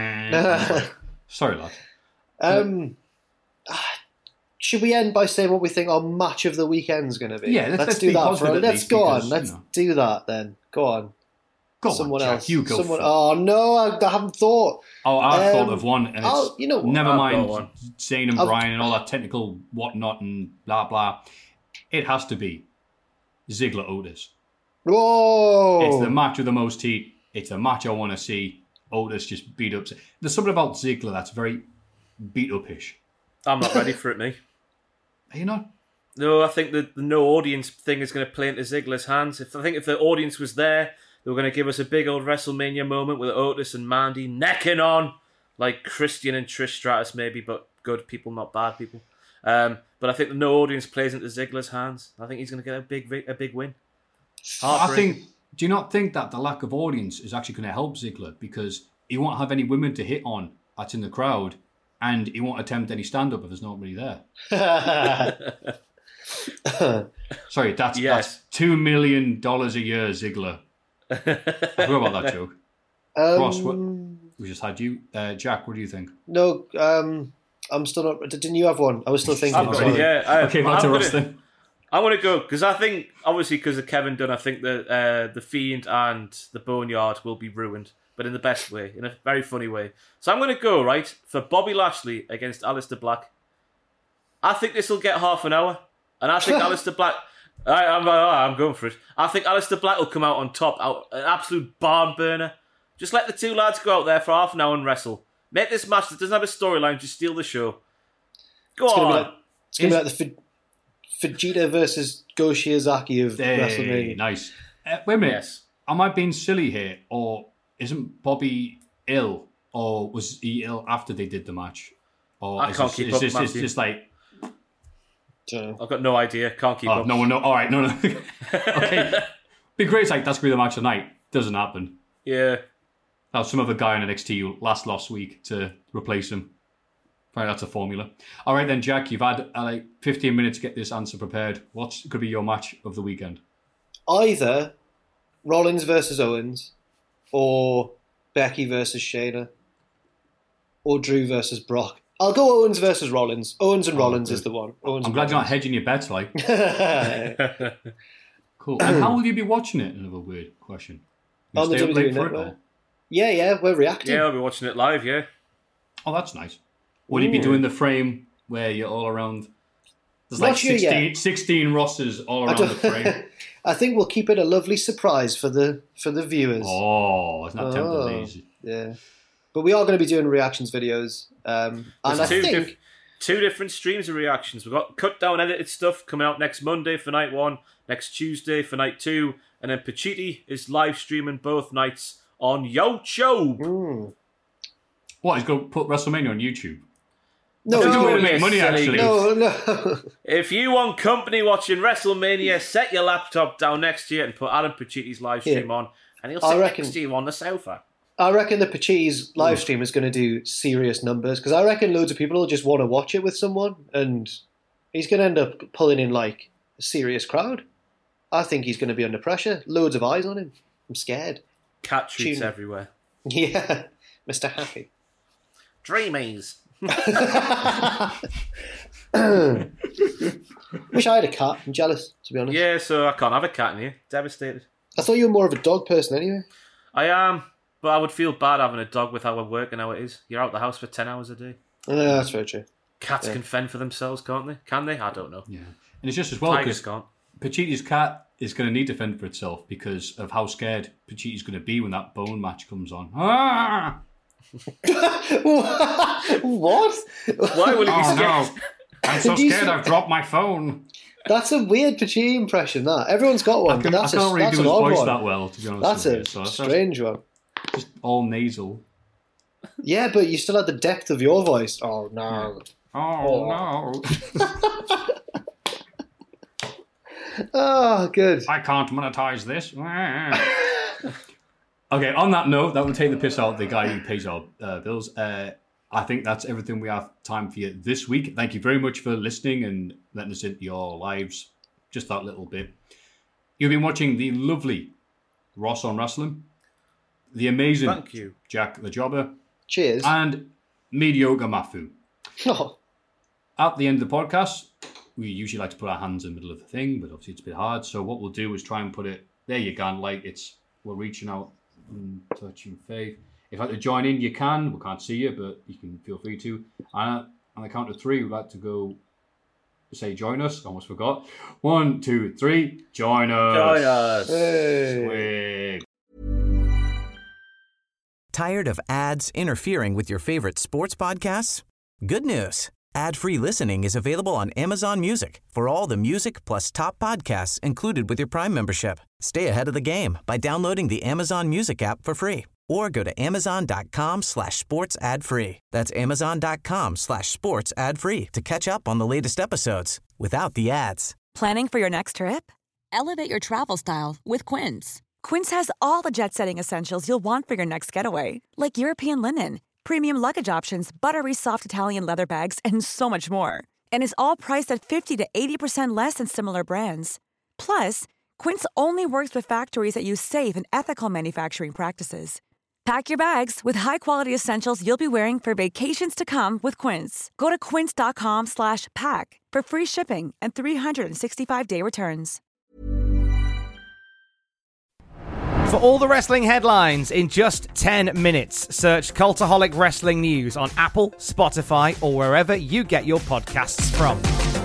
Sorry, lad. Um, should we end by saying what we think our match of the weekend's going to be? Yeah, let's- let's, let's do be that. positive For, at let's least, go because, on. Let's you know. do that then. Go on. Go Someone on, Jack, else. you go Someone. for it. Oh no, I, I haven't thought. Oh, I've Um, thought of one, and it's I'll- you know what? never I've mind got one. Zayn and I've- Bryan and all that technical whatnot and blah blah. It has to be Ziggler Otis. Whoa! It's the match with the most heat. It's the match I want to see. Otis just beat up. There's something about Ziggler that's very beat up-ish. I'm not ready for it, me. Are you not? No, I think the, the no audience thing is going to play into Ziggler's hands. If I think if the audience was there, they were going to give us a big old WrestleMania moment with Otis and Mandy necking on, like Christian and Trish Stratus maybe, but good people, not bad people. Um, but I think the no audience plays into Ziggler's hands. I think he's going to get a big a big win. I think. Do you not think that the lack of audience is actually going to help Ziggler, because he won't have any women to hit on that's in the crowd, and he won't attempt any stand-up if there's nobody there. Sorry, that's, Yes. that's two million dollars a year, Ziggler. I forgot about that joke. Um, Ross, what, we just had you. Uh, Jack, what do you think? No, um, I'm still not. Didn't you have one? I was still thinking. I've got sorry. one, yeah. I, Okay, back to I'm Ross gonna- then. I want to go because I think, obviously, because of Kevin Dunn, I think that uh, the Fiend and the Boneyard will be ruined, but in the best way, in a very funny way. So I'm going to go right for Bobby Lashley against Aleister Black. I think this will get half an hour, and I think Aleister Black. I, I'm, I'm going for it. I think Aleister Black will come out on top, out an absolute barn burner. Just let the two lads go out there for half an hour and wrestle. Make this match that doesn't have a storyline, just steal the show. Go It's on. gonna be like, it's gonna be like the F- Vegeta versus Go Shiozaki of Hey, WrestleMania. nice. Uh, wait a minute. Yes. Am I being silly here, or isn't Bobby ill, or was he ill after they did the match? Or I is can't this, keep is up, this, it's Matthew. just like I've got no idea. Can't keep oh, up. No one know. All right, no, no. Okay. Be great. Like that's gonna be the match tonight. Doesn't happen. Yeah. Now some other guy on N X T last last week to replace him. Right, that's a formula. All right then, Jack. You've had uh, like fifteen minutes to get this answer prepared. What's going to be your match of the weekend? Either Rollins versus Owens, or Becky versus Shayna, or Drew versus Brock. I'll go Owens versus Rollins. Owens and oh, Rollins good. is the one. Owens I'm glad Rollins. you're not hedging your bets, like. Cool. And how will you be watching it? Another weird question. You On the W W E Network. Yeah, yeah, we're reacting. Yeah, I'll be watching it live, yeah. Oh, that's nice. Will you be doing the frame where you're all around? There's like sure sixteen, sixteen Rosses all around the frame. I think we'll keep it a lovely surprise for the for the viewers. Oh, it's not oh, tempting easy. Yeah. But we are going to be doing reactions videos. Um, and I two think... Diff- two different streams of reactions. We've got cut down edited stuff coming out next Monday for night one, next Tuesday for night two, and then Pachiti is live streaming both nights on YouTube. Mm. What, he's going to put WrestleMania on YouTube? No, That's a no, way to make money, actually. No, no. If you want company watching WrestleMania, set your laptop down next to you and put Adam Pachiti's live stream yeah. on, and he'll sit reckon, next to you on the sofa. I reckon the Pachiti's live stream is going to do serious numbers, because I reckon loads of people will just want to watch it with someone, and he's going to end up pulling in like a serious crowd. I think he's going to be under pressure. Loads of eyes on him. I'm scared. Cat treats Tune. everywhere. Yeah, Mister Happy. Dreamies. Wish I had a cat. I'm jealous, to be honest. Yeah, so I can't have a cat in here. Devastated. I thought you were more of a dog person anyway. I am, but I would feel bad having a dog with how I work and how it is. You're out the house for ten hours a day. Yeah, that's very true. Cats yeah. can fend for themselves, can't they? Can they? I don't know. Yeah, and it's just as well because Pachiti's cat is going to need to fend for itself because of how scared Pachiti's going to be when that bone match comes on. Ah! What? Why will he be scared? Oh, no. I'm so scared I've dropped my phone. That's a weird Pachiti impression, that. Everyone's got one, I can, but that's, I can't a, really that's do an his odd voice one. that well, to be honest That's with a you. So strange that's one. Just all nasal. Yeah, but you still had the depth of your voice. Oh, no. Oh, oh. no. Oh, good. I can't monetize this. Okay, on that note, that will take the piss out of the guy who pays our uh, bills. Uh, I think that's everything we have time for you this week. Thank you very much for listening and letting us into your lives just that little bit. You've been watching the lovely Ross on Wrestling, the amazing Thank you. Jack the Jobber. Cheers. And mediocre Mafu. Oh. At the end of the podcast, we usually like to put our hands in the middle of the thing, but obviously it's a bit hard. So what we'll do is try and put it, there you go, like it's, we're reaching out and touching faith. If you'd like to join in, you can. We can't see you, but you can feel free to. And on the count of three, we'd like to go say join us. Almost forgot. One, two, three. Join us. Join us. Hey. Swig. Tired of ads interfering with your favorite sports podcasts? Good news. Ad-free listening is available on Amazon Music for all the music plus top podcasts included with your Prime membership. Stay ahead of the game by downloading the Amazon Music app for free or go to amazon.com slash sports ad free. That's amazon.com slash sports ad free to catch up on the latest episodes without the ads. Planning for your next trip? Elevate your travel style with Quince. Quince has all the jet-setting essentials you'll want for your next getaway, like European linen, premium luggage options, buttery soft Italian leather bags, and so much more. And is all priced at fifty to eighty percent less than similar brands. Plus, Quince only works with factories that use safe and ethical manufacturing practices. Pack your bags with high-quality essentials you'll be wearing for vacations to come with Quince. Go to quince.com slash pack for free shipping and three sixty-five day returns. For all the wrestling headlines in just ten minutes, search Cultaholic Wrestling News on Apple, Spotify, or wherever you get your podcasts from.